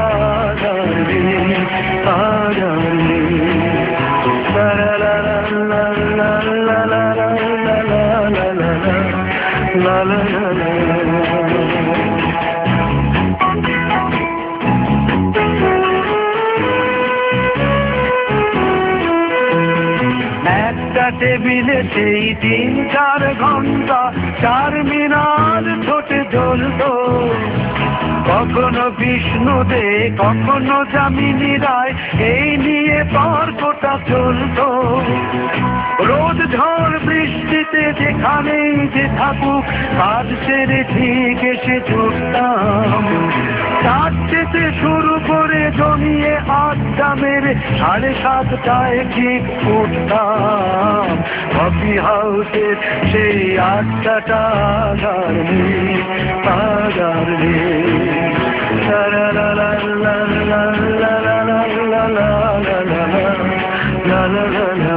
টেবিলে সেই 3-4 ঘন্টা চারমিনার ছোটে জ্বলত। কখনো বিষ্ণু দে, কখনো যামিনী রায়, এই নিয়ে তর্কটা চলত। রোদ ঝড় বৃষ্টিতে যেখানেই যে থাকুক কাজ সেরে ঠিক এসে ছুটতাম, চারটেতে শুরু করে জমিয়ে আড্ডা মেরে 7:30টায় ঠিক উঠতাম। কফি হাউসের সেই আড্ডাটা আগার নেই, আগার নেই। লা লা লা লা লা লা লা লা লা লা লা লা লা লা লা।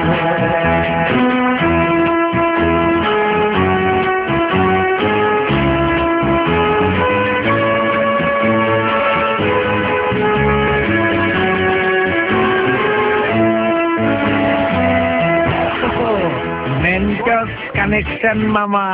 মেন্টাস কানেকশন মামা,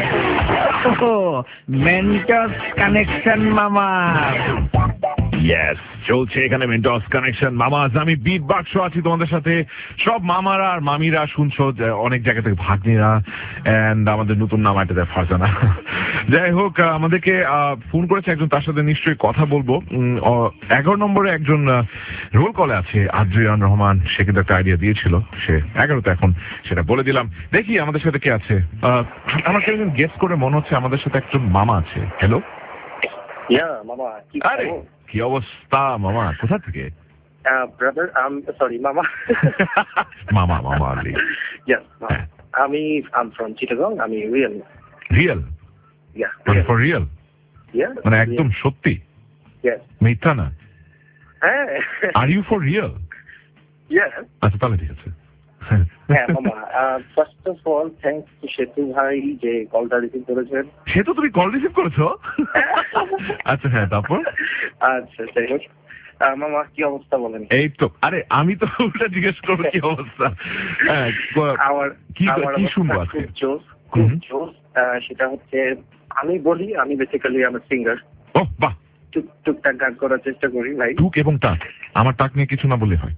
মেন্টাস কানেকশন মামা। ইয়েস, চলছে এখানে মেন্টস কানেকশন মামাজ। আমি বিট বাক্স আছি তোমাদের সাথে। সব মামারা আর মামিরা শুনছো, অনেক জায়গা থেকে ভাগ্নিরা, এন্ড আমাদের নতুন নাম এটা ফারজানা। যাই হোক, আমাদেরকে ফোন করেছে একজন, তার সাথে নিশ্চয়ই কথা বলবো। 11 নম্বরে একজন রোল কলে আছে, আদ্রিয়ান রহমান। সে কিন্তু একটা আইডিয়া দিয়েছিল, সে 11তে, এখন সেটা বলে দিলাম। দেখি আমাদের সাথে কে আছে। আমাকে একজন গেস করে মনে হচ্ছে আমাদের সাথে একজন মামা আছে। হ্যালো মামা, কি অবস্থা মামা? কোথা থেকে? ব্রাদার, সরি মামা। মামা মামা আলী। আমি ফ্রম চিটাগং। আমি রিয়েল মানে ফর রিয়েল, মানে একদম সত্যি, মিথ্যা না? Are you for real? আচ্ছা, তাহলে ঠিক আছে। মামা, first of all thanks to Setu ভাই যে কলটা রিসিভ করেছেন। সেতু, তুমি কল রিসিভ করেছো? আচ্ছা, হ্যাঁ, তারপর? আচ্ছা, যাই হোক মামা, কি অবস্থা বলেন? এই তো, আরে আমি তো ওটা জিজ্ঞেস করবো কি অবস্থা। আমার কি শুনবো আজকে? খুব জোস। সেটা হচ্ছে, আমি বলি, আমি বেসিক্যালি আমার সিঙ্গার। ও বাহ, টুকটাক গান করার চেষ্টা করি ভাই। টুক এবং টাক, আমার টাক নিয়ে কিছু না বললে হয়।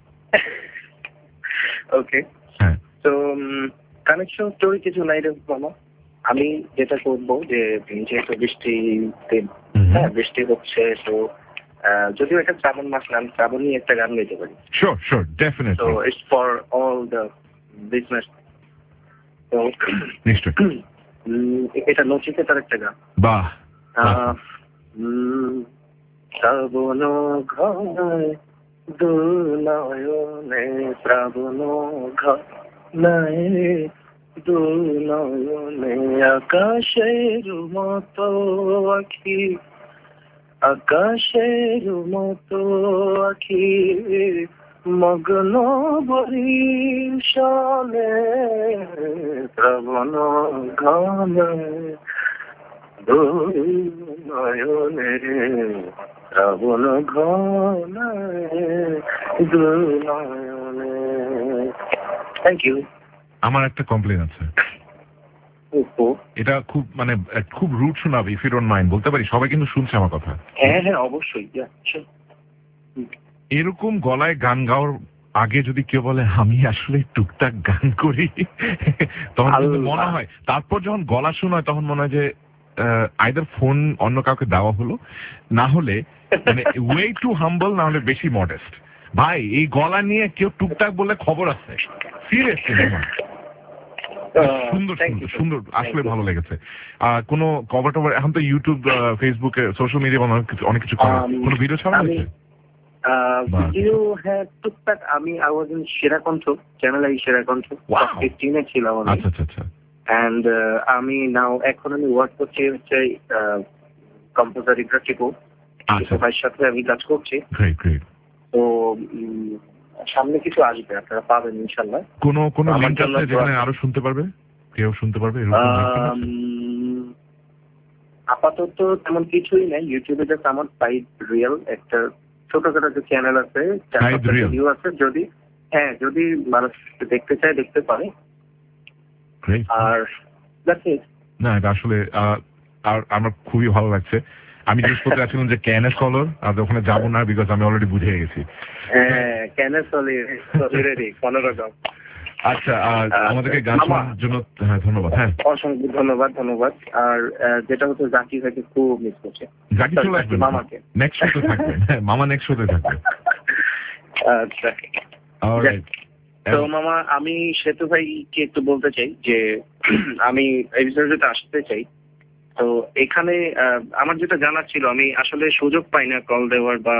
ওকে, তো কানেকশন স্টোরি কিছু নাই রে মামা। আমি যেটা করবো যে, যেহেতু বৃষ্টি হচ্ছে, তো যদিও এটা শ্রাবণ মাস না, আমি শ্রাবণী একটা গান গাইতে পারি। Sure, definitely. তো it's for all the business. তো নিশ্চয়ই এটা নচিকেতার একটা গান। বাহ। শ্রাবণ ঘনায় দুনয়নে, শ্রাবণ ঘনায় দুনয়নে, আকাশের মতো আখি, আকাশের মতো আখি, মগ্ন বরিশালে, শ্রাবণ ঘনায় দুনয়নে, শ্রাবণ ঘনায় দুনয়নে। Thank you. আমার একটা কমপ্লেন আছে। এটা খুব মানে খুব রুট শোনাবে, ইফ ইউ ডোন্ট মাইন্ড, বলতে পারি? সবাই কিন্তু শুনছে আমার কথা। হ্যাঁ, অবশ্যই। এরকম গলায় গান গাওয়ার আগে যদি কেউ বলে আমি আসলে টুকটাক গান করি, তখন কিন্তু মনে হয়, তারপর যখন গলা শোনা হয় তখন মনে হয় যে আইদার ফোন অন্য কাউকে দেওয়া হলো, না হলে মানে ওয়ে টু হাম্বল, না হলে বেশি মডেস্ট। ভাই, এই গলা নিয়ে কেউ টুকটাক বলে খবর আছে, সিরিয়াসলি। সুন্দর সুন্দর, আসলে ভালো লেগেছে। কোনো কভার টভার এখন তো ইউটিউব, ফেসবুকে, সোশ্যাল মিডিয়া অনেক কিছু করে, কোনো ভিডিও ছাড়া হয়েছে? ভিডিও, হ্যাঁ, টুকটাক। আমি সেরাকণ্ঠ চ্যানেল, সেরাকণ্ঠ 15 ছিলাম। আচ্ছা। অ্যান্ড আমি নাও এখন আমি ওয়ার্ক করছি হচ্ছে কম্পোজার ইব্রাহিম ভাইয়ের সাথে আমি কাজ করছি। তো সামনে কিছু আসবে, আপনারা পাবেন ইনশাল্লাহ। কোন লিংক আছে যেখানে আরো শুনতে পারবে, কেউ শুনতে পারবে? আপাতত তেমন কিছুই নাই। ইউটিউবে জাস্ট আমার সাইড রিয়েল একটা ছোটখাটো যে চ্যানেল আছে, ভিডিও আছে। যদি মানুষ দেখতে চায় দেখতে পারে। আর না, এটা আসলে আর আমার খুবই ভালো লাগছে। আমি জিজ্ঞেস করতে চাচ্ছিলাম যে ক্যানে সলর, আর ওখানে যাবো না, বিকজ আমি অলরেডি বুঝে গেছি। ক্যানে সলিড কোনরকম। আচ্ছা, আমাদেরকে গান শোনার জন্য ধন্যবাদ। হ্যাঁ, অসংখ্য ধন্যবাদ। আর যেটা হচ্ছে, জাকি ভাইকে খুব মিস করছে। জাকি চলে আসবে মামাকে, নেক্সট শোতে থাকবে। মামা নেক্সট শোতে থাকবে। আচ্ছা, তো মামা, আমি সেতু ভাইকে একটু বলতে চাই যে আমি এপিসোডে আসতে চাই। তো এখানে আমার যেটা জানার ছিল, আমি আসলে সুযোগ পাই না কল দেওয়ার, বা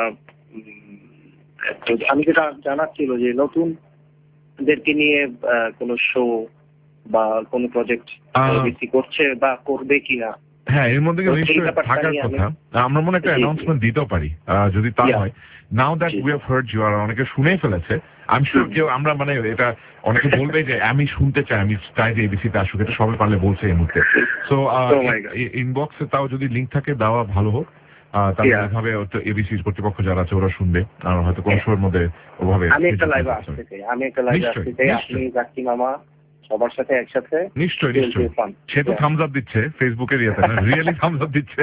আমি যেটা জানার ছিল যে নতুনদেরকে নিয়ে কোনো শো বা কোনো প্রজেক্ট করছে বা করবে কিনা। হ্যাঁ, এর মধ্যে নিশ্চয়ই থাকার কথা। আমরা মনে একটা অ্যানাউন্সমেন্ট দিতেও পারি যদি তা হয়। Now that we have heard you, আর অনেকে শুনেই ফেলেছে। আমি শিওর কেউ আমরা মানে এটা অনেকে বলবে যে আমি শুনতে চাই, আমি চাই যে এবিসিতে আসুক, এটা সবাই পারলে বলছে এই মুহূর্তে। সো ইনবক্সে তাও যদি লিঙ্ক থাকে দেওয়া ভালো হোক, তাহলে এভাবে এবিসি কর্তৃপক্ষ যারা আছে ওরা শুনবে, আর হয়তো কোন শোর মধ্যে ওভাবে। আমি একটা লাইভে আসতে চাই, আপনি জাকি মামা সবার সাথে একসাথে। নিশ্চয়ই নিশ্চয়ই, সে তো থামস আপ দিচ্ছে ফেসবুকের ইয়েতে, না রিয়েলি থামস আপ দিচ্ছে।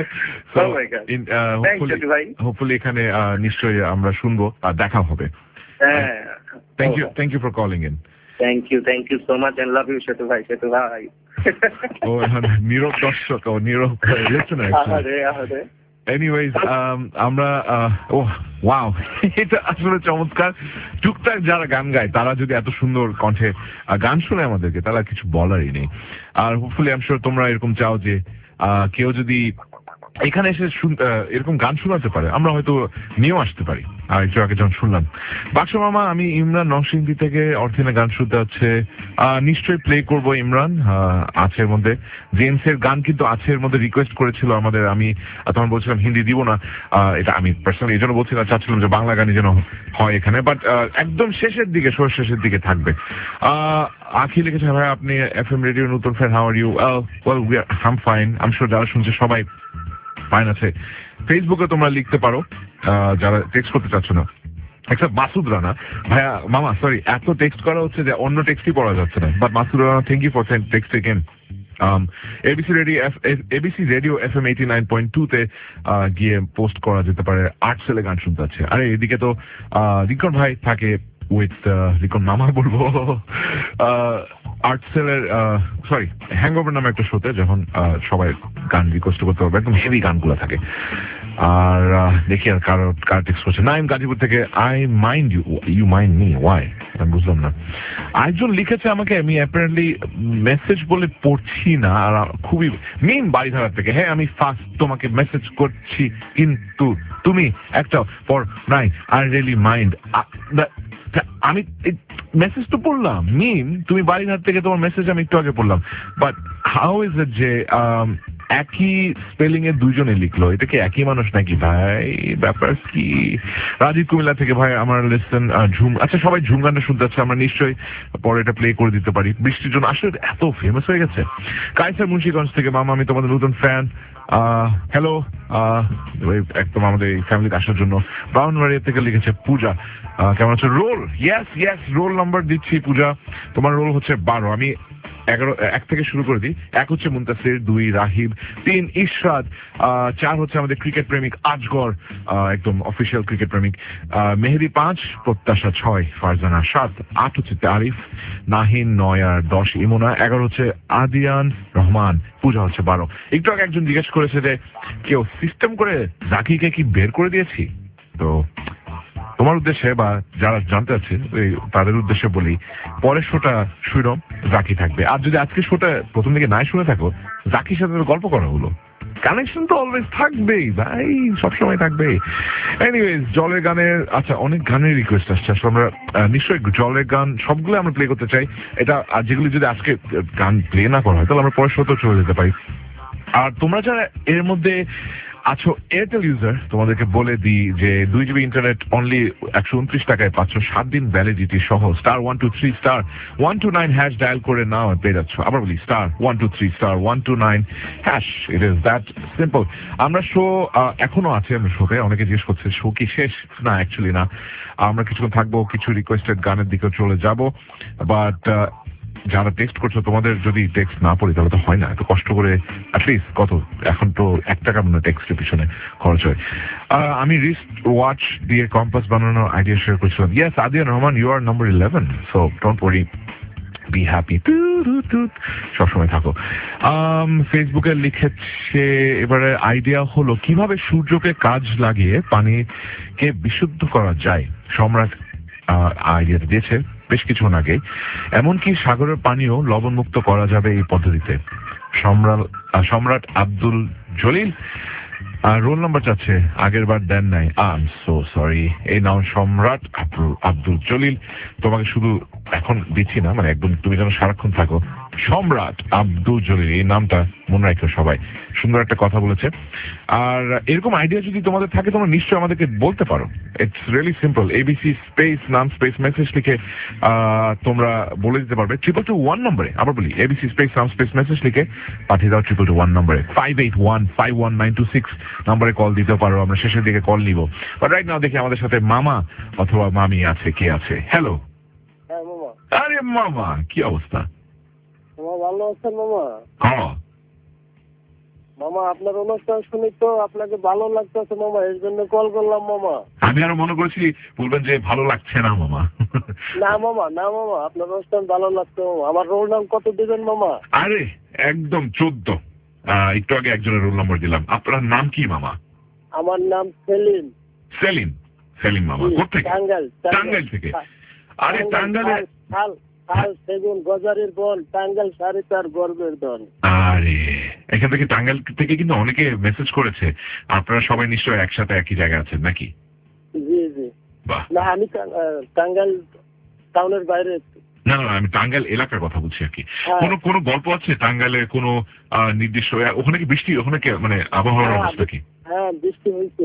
হোপফুলি এখানে নিশ্চয়ই আমরা শুনবো আর দেখা হবে। Thank you for calling in. Thank you so much and love you Setu ভাই। ও নীরব দর্শক, ও নীরব লিসেনার। এনিওয়েজ, আমরা ওয়াও, এটা আসলে চমৎকার। টুকটাক যারা গান গায় তারা যদি এত সুন্দর কণ্ঠে গান শোনে আমাদেরকে, তারা কিছু বলারই নেই। আর হোপফুলি আই এম শিওর তোমরা এরকম চাও যে কেউ যদি এখানে এসে এরকম গান শোনাতে পারে, আমরা হয়তো নিয়েও আসতে পারি। আর একটু আগে যখন শুনলাম বাক্স মামা, আমি ইমরান নরসিংদী থেকে অর্থিনে গান শুনতে হচ্ছে, নিশ্চয়ই প্লে করব ইমরান। আছে এর মধ্যে জেমস এর গান কিন্তু আছে এর মধ্যে, রিকোয়েস্ট করেছিল আমাদের। আমি তখন বলছিলাম হিন্দি দিব না, এটা আমি পার্সোনালি এই জন্য বলছিলাম, চাচ্ছিলাম যে বাংলা গানই যেন হয় এখানে, বাট একদম শেষের দিকে, শেষের দিকে থাকবে। আখি লিখেছে, ভাই আপনি এফএম রেডিও নতুন fan, how are you? Well we are I am fine, I am sure যারা শুনছে সবাই ফাইন আছে। ফেসবুকে তোমরা লিখতে পারো যারা টেক্সট করতে চাচ্ছ না, এক্সেপ্ট মাসুদ রানা। ভাইয়া মামা সরি, এত টেক্সট করা হচ্ছে যে অন্য টেক্সটই পড়া যাচ্ছে না, but Masud Rana thank you for text again. ABC radio FM 89.2 তে গিয়ে পোস্ট করা যেতে পারে আর্ট সেলে গান শুনতে আছে। আরে এদিকে তো রিকন ভাই থাকে উইথ রিকন মামা বলবো আর্ট সেলের সরি হ্যাংওভার নামে একটা শোতে, যখন সবাই গান রিকোয়েস্ট করতে পারবে, একদম হেভি গানগুলো থাকে। আর দেখি আর কার টেক্সট করছে। নাইম গাজীপুর থেকে, I mind you mind me, why আমি বুঝলাম না। আরেকজন লিখেছে আমাকে, আমি অ্যাপারেন্টলি মেসেজ বলে পড়ছি না, আর খুবই মেইন বাড়িধারা থেকে, হ্যাঁ আমি ফার্স্ট তোমাকে মেসেজ করছি কিন্তু তুমি একটা পর নাই, আই রিয়েলি মাইন্ড। আমি মেসেজ তো পড়লাম মিম, তুমি বাড়িঘাট থেকে তোমার মেসেজ আমি একটু আগে পড়লাম, বাট হাউ ইজ ইট যে একই স্পেলিং এ দুজনে লিখলো? এটা কি একই মানুষ নাকি ভাই? ব্যাপার কি? রাজীব কুমিল্লা থেকে, ভাই আমার লিসেন ঝুম, আচ্ছা সবাই ঝুম গানটা শুনতে যাচ্ছে, আমরা নিশ্চয়ই পরে এটা প্লে করে দিতে পারি। বৃষ্টির জন্য আসলে এত ফেমাস হয়ে গেছে। কাইসার মুন্সিগঞ্জ থেকে, মামা আমি তোমাদের নতুন ফ্যান, হ্যালো একদম আমাদের এই ফ্যামিলিতে আসার জন্য। ব্রাউনবাড়িয়া থেকে লিখেছে পূজা, কেমন আছে? রোল, ইয়েস রোল নাম্বার দিচ্ছি পূজা, তোমার রোল হচ্ছে 12, আমি 1 থেকে শুরু করে দিই। 1 হচ্ছে মুন্তাসির, 2 রাহিব, 3 ইশরাত, 4 হচ্ছে আমাদের ক্রিকেট প্রেমিক আজগর, একদম অফিসিয়াল ক্রিকেট প্রেমিক, মেহেদি 5, প্রত্যাশা 6, ফারজানা 7, 8 হচ্ছে তারিফ, নাহিন 9 আর 10 ইমোনা, 11 হচ্ছে আদিয়ান রহমান, পূজা হচ্ছে 12। একটু আগে একজন জিজ্ঞেস করেছে যে কেউ সিস্টেম করে জাকিকে কি বের করে দিয়েছি, তো তোমার উদ্দেশ্যে বা যারা জানতে আছে তাদের উদ্দেশ্যে বলি, পরের শোটা শুনো জাকি থাকবে। আর যদি আজকে শোটা প্রথম দিকে নাই শুনে থাকো, জাকির সাথে গল্প করা হলো, কানেকশন তো অলওয়েজ থাকবেই ভাই, সবসময় থাকবে। এনিওয়েজ, জলের গানের, আচ্ছা অনেক গানের রিকোয়েস্ট আসছে, আসলে আমরা নিশ্চয়ই জলের গান সবগুলো আমরা প্লে করতে চাই। এটা আর যেগুলি যদি আজকে গান প্লে না করা হয় তাহলে আমরা পরের শোতেও চলে যেতে পারি। আর তোমরা যারা এর মধ্যে আছো এয়ারটেল ইউজার, তোমাদেরকে বলে দিই যে 2 GB ইন্টারনেট অনলি 129 টাকায় পাচ্ছ, 7 দিন ভ্যালিডিটি সহ। *123 *129 হ্যাশ ডায়াল করে নাও পেয়ে যাচ্ছ। আবার বলি *123 *129 hash, it is that simple. আমরা শো এখনো আছে, আমরা শোতে অনেকে জিজ্ঞেস করছে শো কি শেষ? না, অ্যাকচুয়ালি না, আমরা কিছুক্ষণ থাকবো, কিছু রিকোয়েস্টেড গানের দিকে চলে যাব। বাট যারা টেক্সট করছো, তোমাদের যদি টেক্সট না পড়ি তাহলে তো হয় না, এত কষ্ট করে অ্যাটলিস্ট কত, এখন তো 1 টাকা মনে টেক্সটের পিছনে খরচ হয়। আমি রিস্ট ওয়াচ দিয়ে কম্পাস বানানোর আইডিয়া শেয়ার করছিলাম। Yes Adiyan Rahman, you are number 11, so don't worry, be happy, সবসময় থাকো। ফেসবুকে লিখেছে এবারে আইডিয়া হলো কিভাবে সূর্যকে কাজ লাগিয়ে পানিকে বিশুদ্ধ করা যায়। সম্রাট আইডিয়াটা দিয়েছে বেশ কিছুক্ষণ আগে। এমনকি সাগরের পানিও লবণমুক্ত করা যাবে এই পদ্ধতিতে। সম্রাট আব্দুল জলিল রোল নাম্বার চাচ্ছে, আগের বার দেন নাই। I am so sorry. এই নাম সম্রাট আব্দুল জলিল, তোমাকে শুধু এখন দিচ্ছি না, মানে একদম তুমি যেন সারাক্ষণ থাকো। সম্রাট আব্দুল জলিল এই নামটা মনে রাখো সবাই। সুন্দর একটা কথা বলেছে। আর এরকম আইডিয়া যদি তোমাদের থাকে তোমরা নিশ্চয়ই আমাদেরকে বলতে পারো। It's really simple. ABC space নাম স্পেস মেসেজ লিখে তোমরা বলে দিতে পারবে 222 নম্বরে। আবার বলি, এবিসি স্পেস নাম স্পেস মেসেজ লিখে পাঠিয়ে দাও 222 নম্বরে। 581-51926 নম্বরে কল দিতে পারো। আমরা শেষের দিকে কল নিব। বাট রাইট নাও দেখি আমাদের সাথে মামা অথবা মামি আছে। কে আছে? হ্যালো। আরে মামা, কি অবস্থা? ভালো আছেন মামা? হ্যাঁ মামা, আপনার অনুষ্ঠান শুনি তো আপনাকে ভালো লাগতেছে মামা, এর জন্য কল করলাম মামা। আমি আরো মনে করছি বলবেন যে ভালো লাগছে না মামা। না মামা, না মামা, আপনার অনুষ্ঠান ভালো লাগছে মামা। আমার রোল নাম কত দিবেন মামা? আরে একদম 14। একটু আগে একজনের রোল নম্বর দিলাম। আপনার নাম কি মামা? আমার নাম সেলিম। সেলিম? সেলিম মামা কোথেকে? টাঙ্গাইল থেকে? আরে টাঙ্গাইলে সেগুন গজারির বন, টাঙ্গাইল সারিতার গর্বের ধন। আরে এখান থেকে টাঙ্গাইল থেকে কিন্তু অনেকে মেসেজ করেছে। আপনারা সবাই নিশ্চয়ই একসাথে একই জায়গায় আছেন নাকি? জি জি। না, আমি টাঙ্গাইল টাউনের বাইরে। না না, আমি টাঙ্গাইল এলাকার কথা বলছি আর কি। কোন গল্প আছে টাঙ্গাইলের কোন নির্দিষ্ট? ওখানে কি বৃষ্টি? ওখানে কি মানে আবহাওয়ার অবস্থা কি? হ্যাঁ, বৃষ্টি হয়েছে।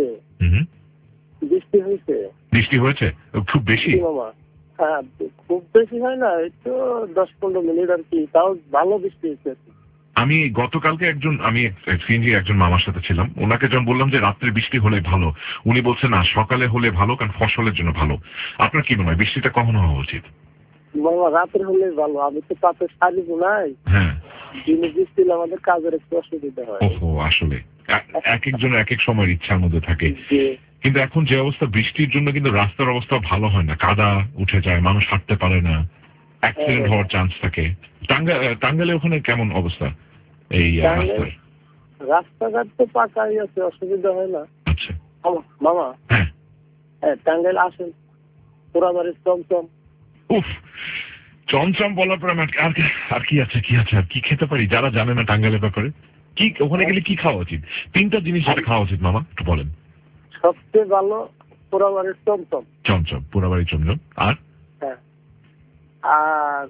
বৃষ্টি হয়েছে খুব বেশি? হ্যাঁ, খুব বেশি হয় না, একটু 10-15 মিনিট আর কি, তাও ভালো বৃষ্টি হয়েছে। আমি গতকালকে আমি সিএনজি একজন মামার সাথে ছিলাম। ওনাকে যখন বললাম যে রাত্রে বৃষ্টি হলে ভালো, উনি বলছেন না, সকালে হলে ভালো, কারণ ফসলের জন্য ভালো। আপনার কি মনে হয় বৃষ্টিটা কখন হওয়া উচিত? মামা, রাতের হলে ভালো। আমি তো তাতে শাড়ি বোনাই। হ্যাঁ, দিনে বৃষ্টি হলে আমাদের কাজের একটু অসুবিধা হয়। ওহো, আসলে এক একজনের এক এক সময়ের ইচ্ছার মধ্যে থাকে। কিন্তু এখন যে অবস্থা, বৃষ্টির জন্য কিন্তু রাস্তার অবস্থা ভালো হয় না, কাদা উঠে যায়, মানুষ হাঁটতে পারে না, অ্যাক্সিডেন্ট হওয়ার চান্স থাকে। টাঙ্গাইলে ওখানে কেমন অবস্থা এই রাস্তার? রাস্তাঘাট তো পাকাই আছে, অসুবিধা হয় না। আচ্ছা মামা, হ্যাঁ টাঙ্গাইল আসেন, পোড়াবাড়ির চমচম। উফ, চমচম বলার পর আর কি আছে আর কি খেতে পারি যারা জানে না টাঙ্গাইলের ব্যাপারে? কি ওখানে গেলে কি খাওয়া উচিত? 3টা জিনিস খাওয়া উচিত মামা, একটু বলেন। সবচেয়ে ভালো পোড়াবাড়ির চমচম। পোড়াবাড়ির চমচম। আর হ্যাঁ, আর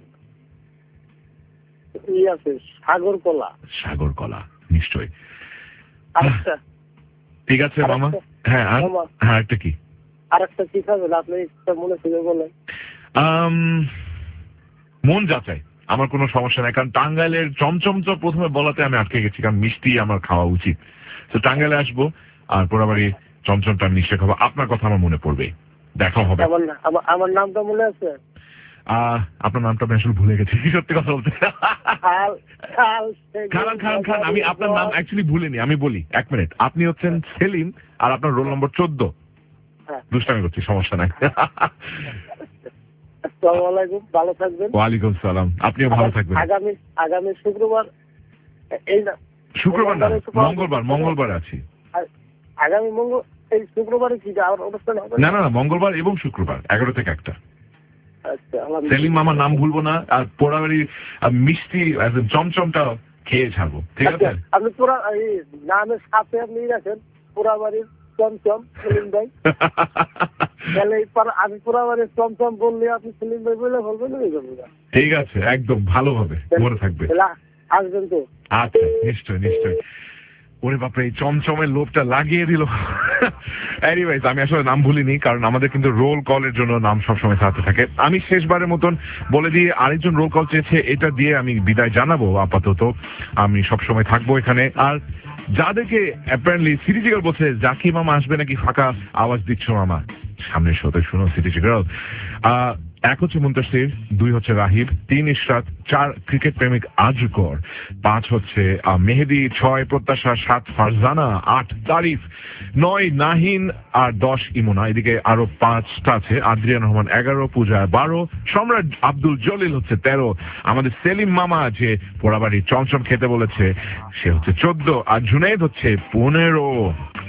আছে সাগর কলা। নিশ্চয়ই। আচ্ছা ঠিক আছে মামা। হ্যাঁ, হ্যাঁ, একটা কি? আরেকটা কি খাবেন আপনি? মনে থেকে বলেন। মন যাচাই, আমার কোনো সমস্যা নাই, কারণ টাঙ্গাইলের চমচম তো প্রথমে বলাতে আমি আটকে গেছি, কারণ মিষ্টি আমার খাওয়া উচিত। তো টাঙ্গাইলে আসবো, আর পোড়াবাড়ি চমচমটা নিশ্চয় খাবো। আপনার কথা আমার মনে পড়বে, দেখা হবে। আমার নামটা মনে আছে? আপনার নামটা আমি আসলে ভুলে গেছি, সত্যি কথা বলতে। খান। আমি আপনার নাম অ্যাকচুয়ালি ভুলিনি, আমি বলি 1 মিনিট। আপনি হচ্ছেন সেলিম, আর আপনার রোল নম্বর 14। দুষ্টামি করছি, সমস্যা নাই। আসসালামু আলাইকুম, ভালো থাকবেন। ওয়ালাইকুম সালাম, আপনিও ভালো থাকবেন। আগামী শুক্রবার, এই না শুক্রবার না, মঙ্গলবার আছি। আগামী এই শুক্রবারে কি অনুষ্ঠান হবে? না, মঙ্গলবার এবং শুক্রবার 11 থেকে 1টা। আচ্ছা, সেলিম মামার নাম ভুলবো না, আর পোড়াবাড়ি মিষ্টি চমচমটা খেয়ে ছাড়বো, ঠিক আছে? আপনি নামের সাথে আপনি রাখেন পোড়াবাড়ির চমচম সেলিম ভাই। তাহলে আমি পোড়াবাড়ির চমচম বললে আপনি সেলিম ভাই বলে বলবেন। ঠিক আছে, একদম ভালোভাবে মনে থাকবে। আসবেন তো? আচ্ছা, নিশ্চয়। ওরে বাপরে, এই চমচমের লোভটা লাগিয়ে দিল। এনিওয়েজ, আমি আসলে নাম ভুলিনি, কারণ আমাদের কিন্তু রোল কলের জন্য নাম সবসময় সাথে থাকে। আমি শেষবারের মতন বলে দিয়ে আরেকজন রোল কল চেয়েছে, এটা দিয়ে আমি বিদায় জানাবো। আপাতত আমি সবসময় থাকবো এখানে। আর যাদেরকে অ্যাপারেন্টলি সিটি জিগার বলছে, জাকি মামা আসবে নাকি, ফাঁকা আওয়াজ দিচ্ছ মামা, সামনের শোতে শুনো সিটি জিগার। 1 হচ্ছে মুন্তাসির, 2 হচ্ছে রাহিব, 3 ইশরাত, 4 ক্রিকেট প্রেমিক আজকর, 5 হচ্ছে মেহেদি, 6 প্রত্যাশা, 7 ফারজানা, 8 তারিফ, 9 নাহিন, আর 10 ইমোনা। এদিকে আরো 5টা আছে, আদ্রিয়ান রহমান 11, পূজা 12, সম্রাট আব্দুল জলিল হচ্ছে 13, আমাদের সেলিম মামা যে পোড়াবাড়ির চমচম খেতে বলেছে সে হচ্ছে 14, আর জুনাইদ হচ্ছে 15।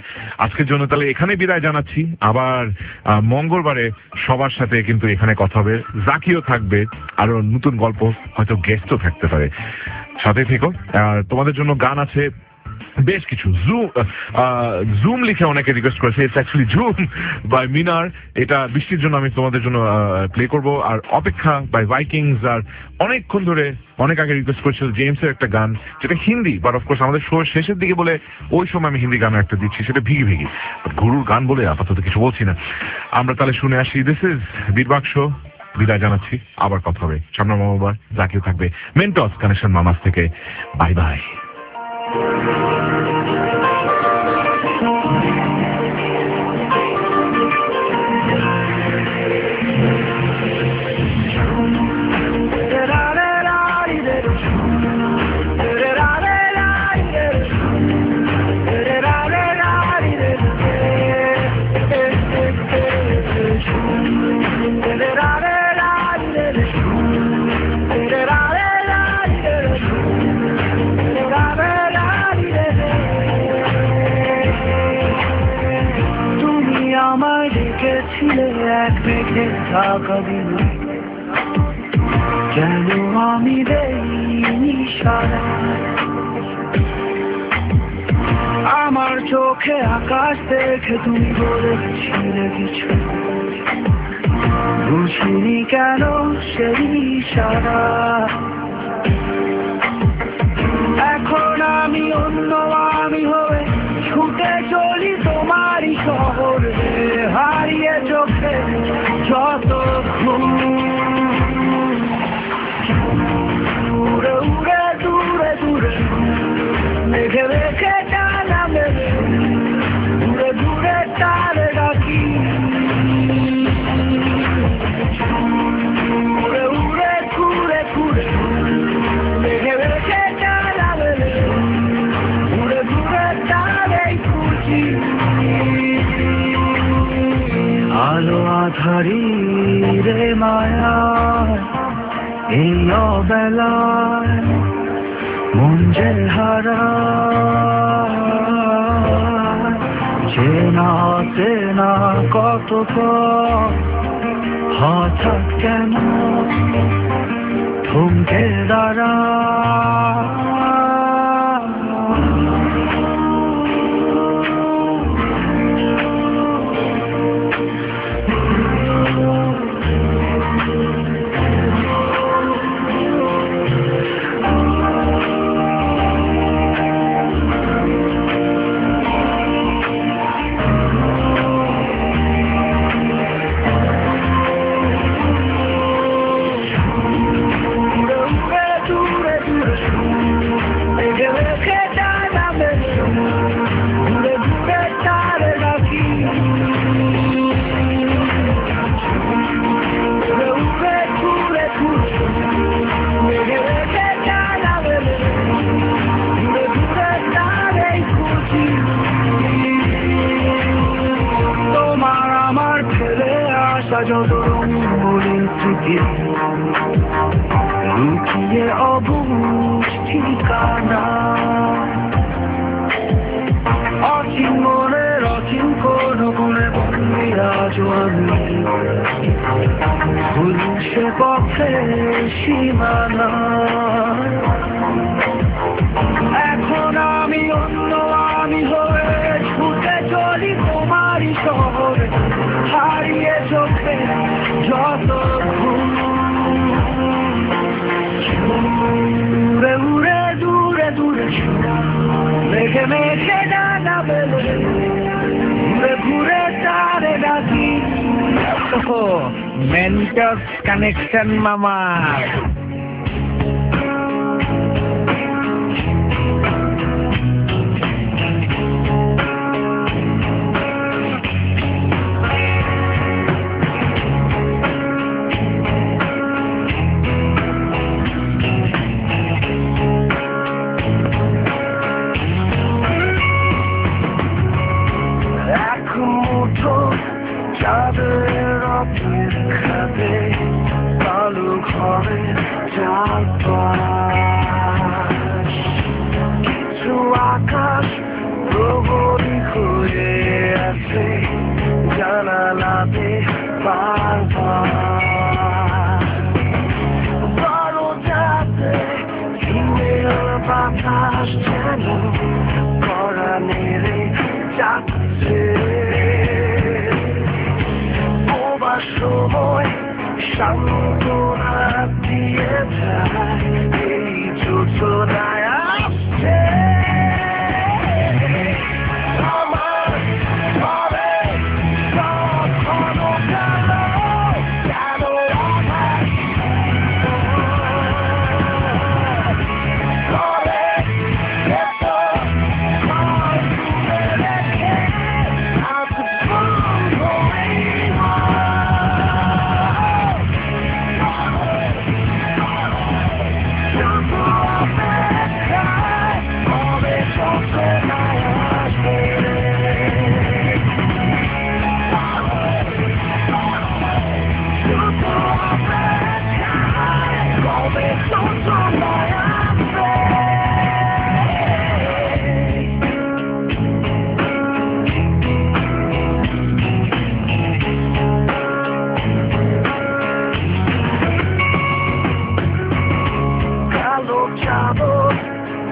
আজকের জন্য তাহলে এখানে বিদায় জানাচ্ছি। আবার মঙ্গলবারে সবার সাথে কিন্তু এখানে কথা হবে, জাকিও থাকবে, আরো নতুন গল্প, হয়তো গেস্টও থাকতে পারে। সাথে থেকো। তোমাদের জন্য গান আছে বেশ কিছু। জুম লিখে অনেকে রিকোয়েস্ট করেছে, it's actually zoom by Minar. এটা বৃষ্টির জন্য আমি তোমাদের জন্য প্লে করব। আর অপেক্ষা বাই ভাইকিংস, আর অনেকক্ষণ ধরে অনেক আগে রিকোয়েস্ট করেছিল জেমসের একটা গান, যেটা হিন্দি, বাট অফকোর্স আমাদের শো শেষের দিকে বলে ওই সময় আমি হিন্দি গান একটা দিচ্ছি, সেটা ভিগি ভিগি। গুরুর গান বলে আপাতত কিছু বলছি না। আমরা তাহলে শুনে আসি। দিস ইজ বীরবাক্স, বিদায় জানাচ্ছি। আবার কথা হবে সামনের মঙ্গলবার। জাকিও থাকবে মেন্টস কানেকশন মামাস থেকে। Bye bye. কেন আমি দেইনি সারা, আমার চোখে আকাশ দেখে তুমি বলেছিলে কিছু, বুঝিনি কেন সেই সারা। এখন আমি অন্য আমি হয়ে ছুটে চলি তোমারই শহরে, হারিয়ে চোখে যত দূরে উড়ে দূরে দূরে মেঘে রেখে টানা মেঘে দূরে দূরে তারে ডাকি, উড়ে উড়ে ঘুরে ঘুরে মেঘে রেখে টানা মেঘে দূরে দূরে তারে খুঁজি। আলো আধারি রে মায়া এই অবেলায় মন যে হারা, চেনা চেনা কত হঠাৎ কেন থমকে দাঁড়া। লুকিয়ে অবুঝ ঠিকানা, অচিন মনের অচিন কোন গুণে বন্দি আজ আমি, ভুল সে পথে সীমানা। এখন আমি অন্য আমি হয়ে ছুটে চলি তোমারই শহরে, হারিয়ে চোখে যত দূরে উড়ে দূরে দূরে মেঘে মেঘে ডানা মেলে ঘুরে ঘুরে তারে ডাকি। মেন্টস কানেকশন মামা। চাঁদের অপেক্ষাতে কালো ঘরে চাঁদ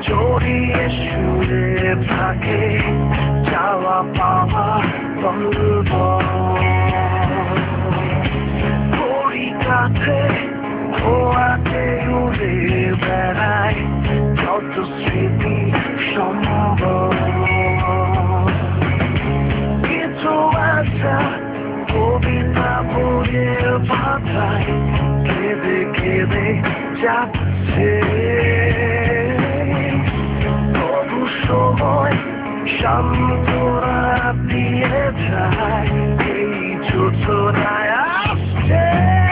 জড়িয়ে শুয়ে থাকে চাওয়া পাওয়া গল্প ঘড়ি কাছে খোয়াতে উড়ে বেড়ায় যত স্মৃতি সম্ভব কিছু আশা কবিতা বইয়ের পাতায় কেঁদে কেঁদে যাচ্ছে তবু সময় শান্তরা দিয়ে যায় এই যোজনায় আসছে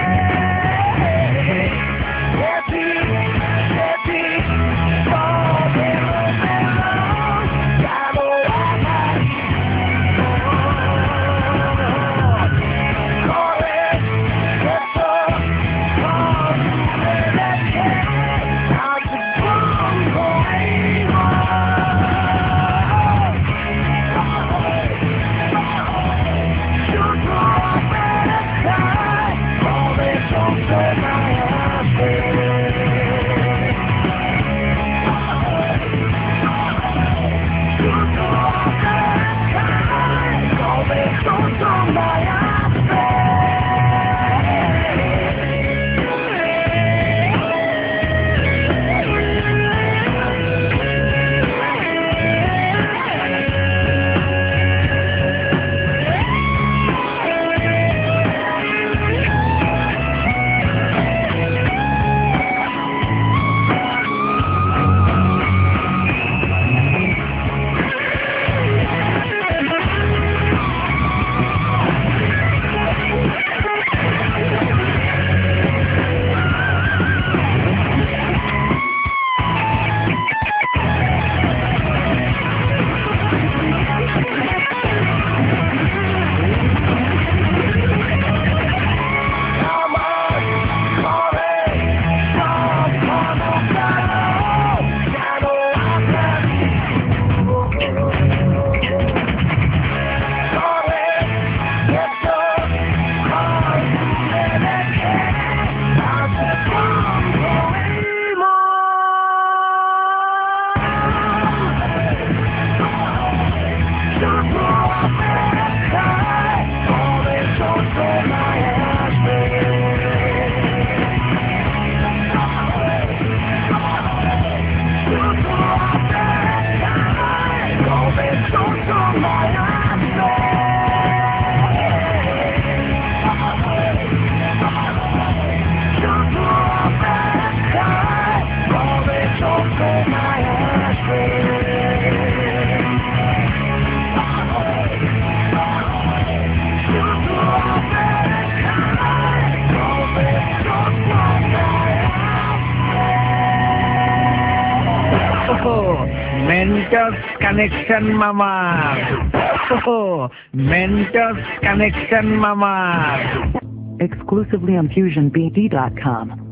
Mentos Connection Mama. Mentos Connection Mama. Exclusively on FusionBD.com.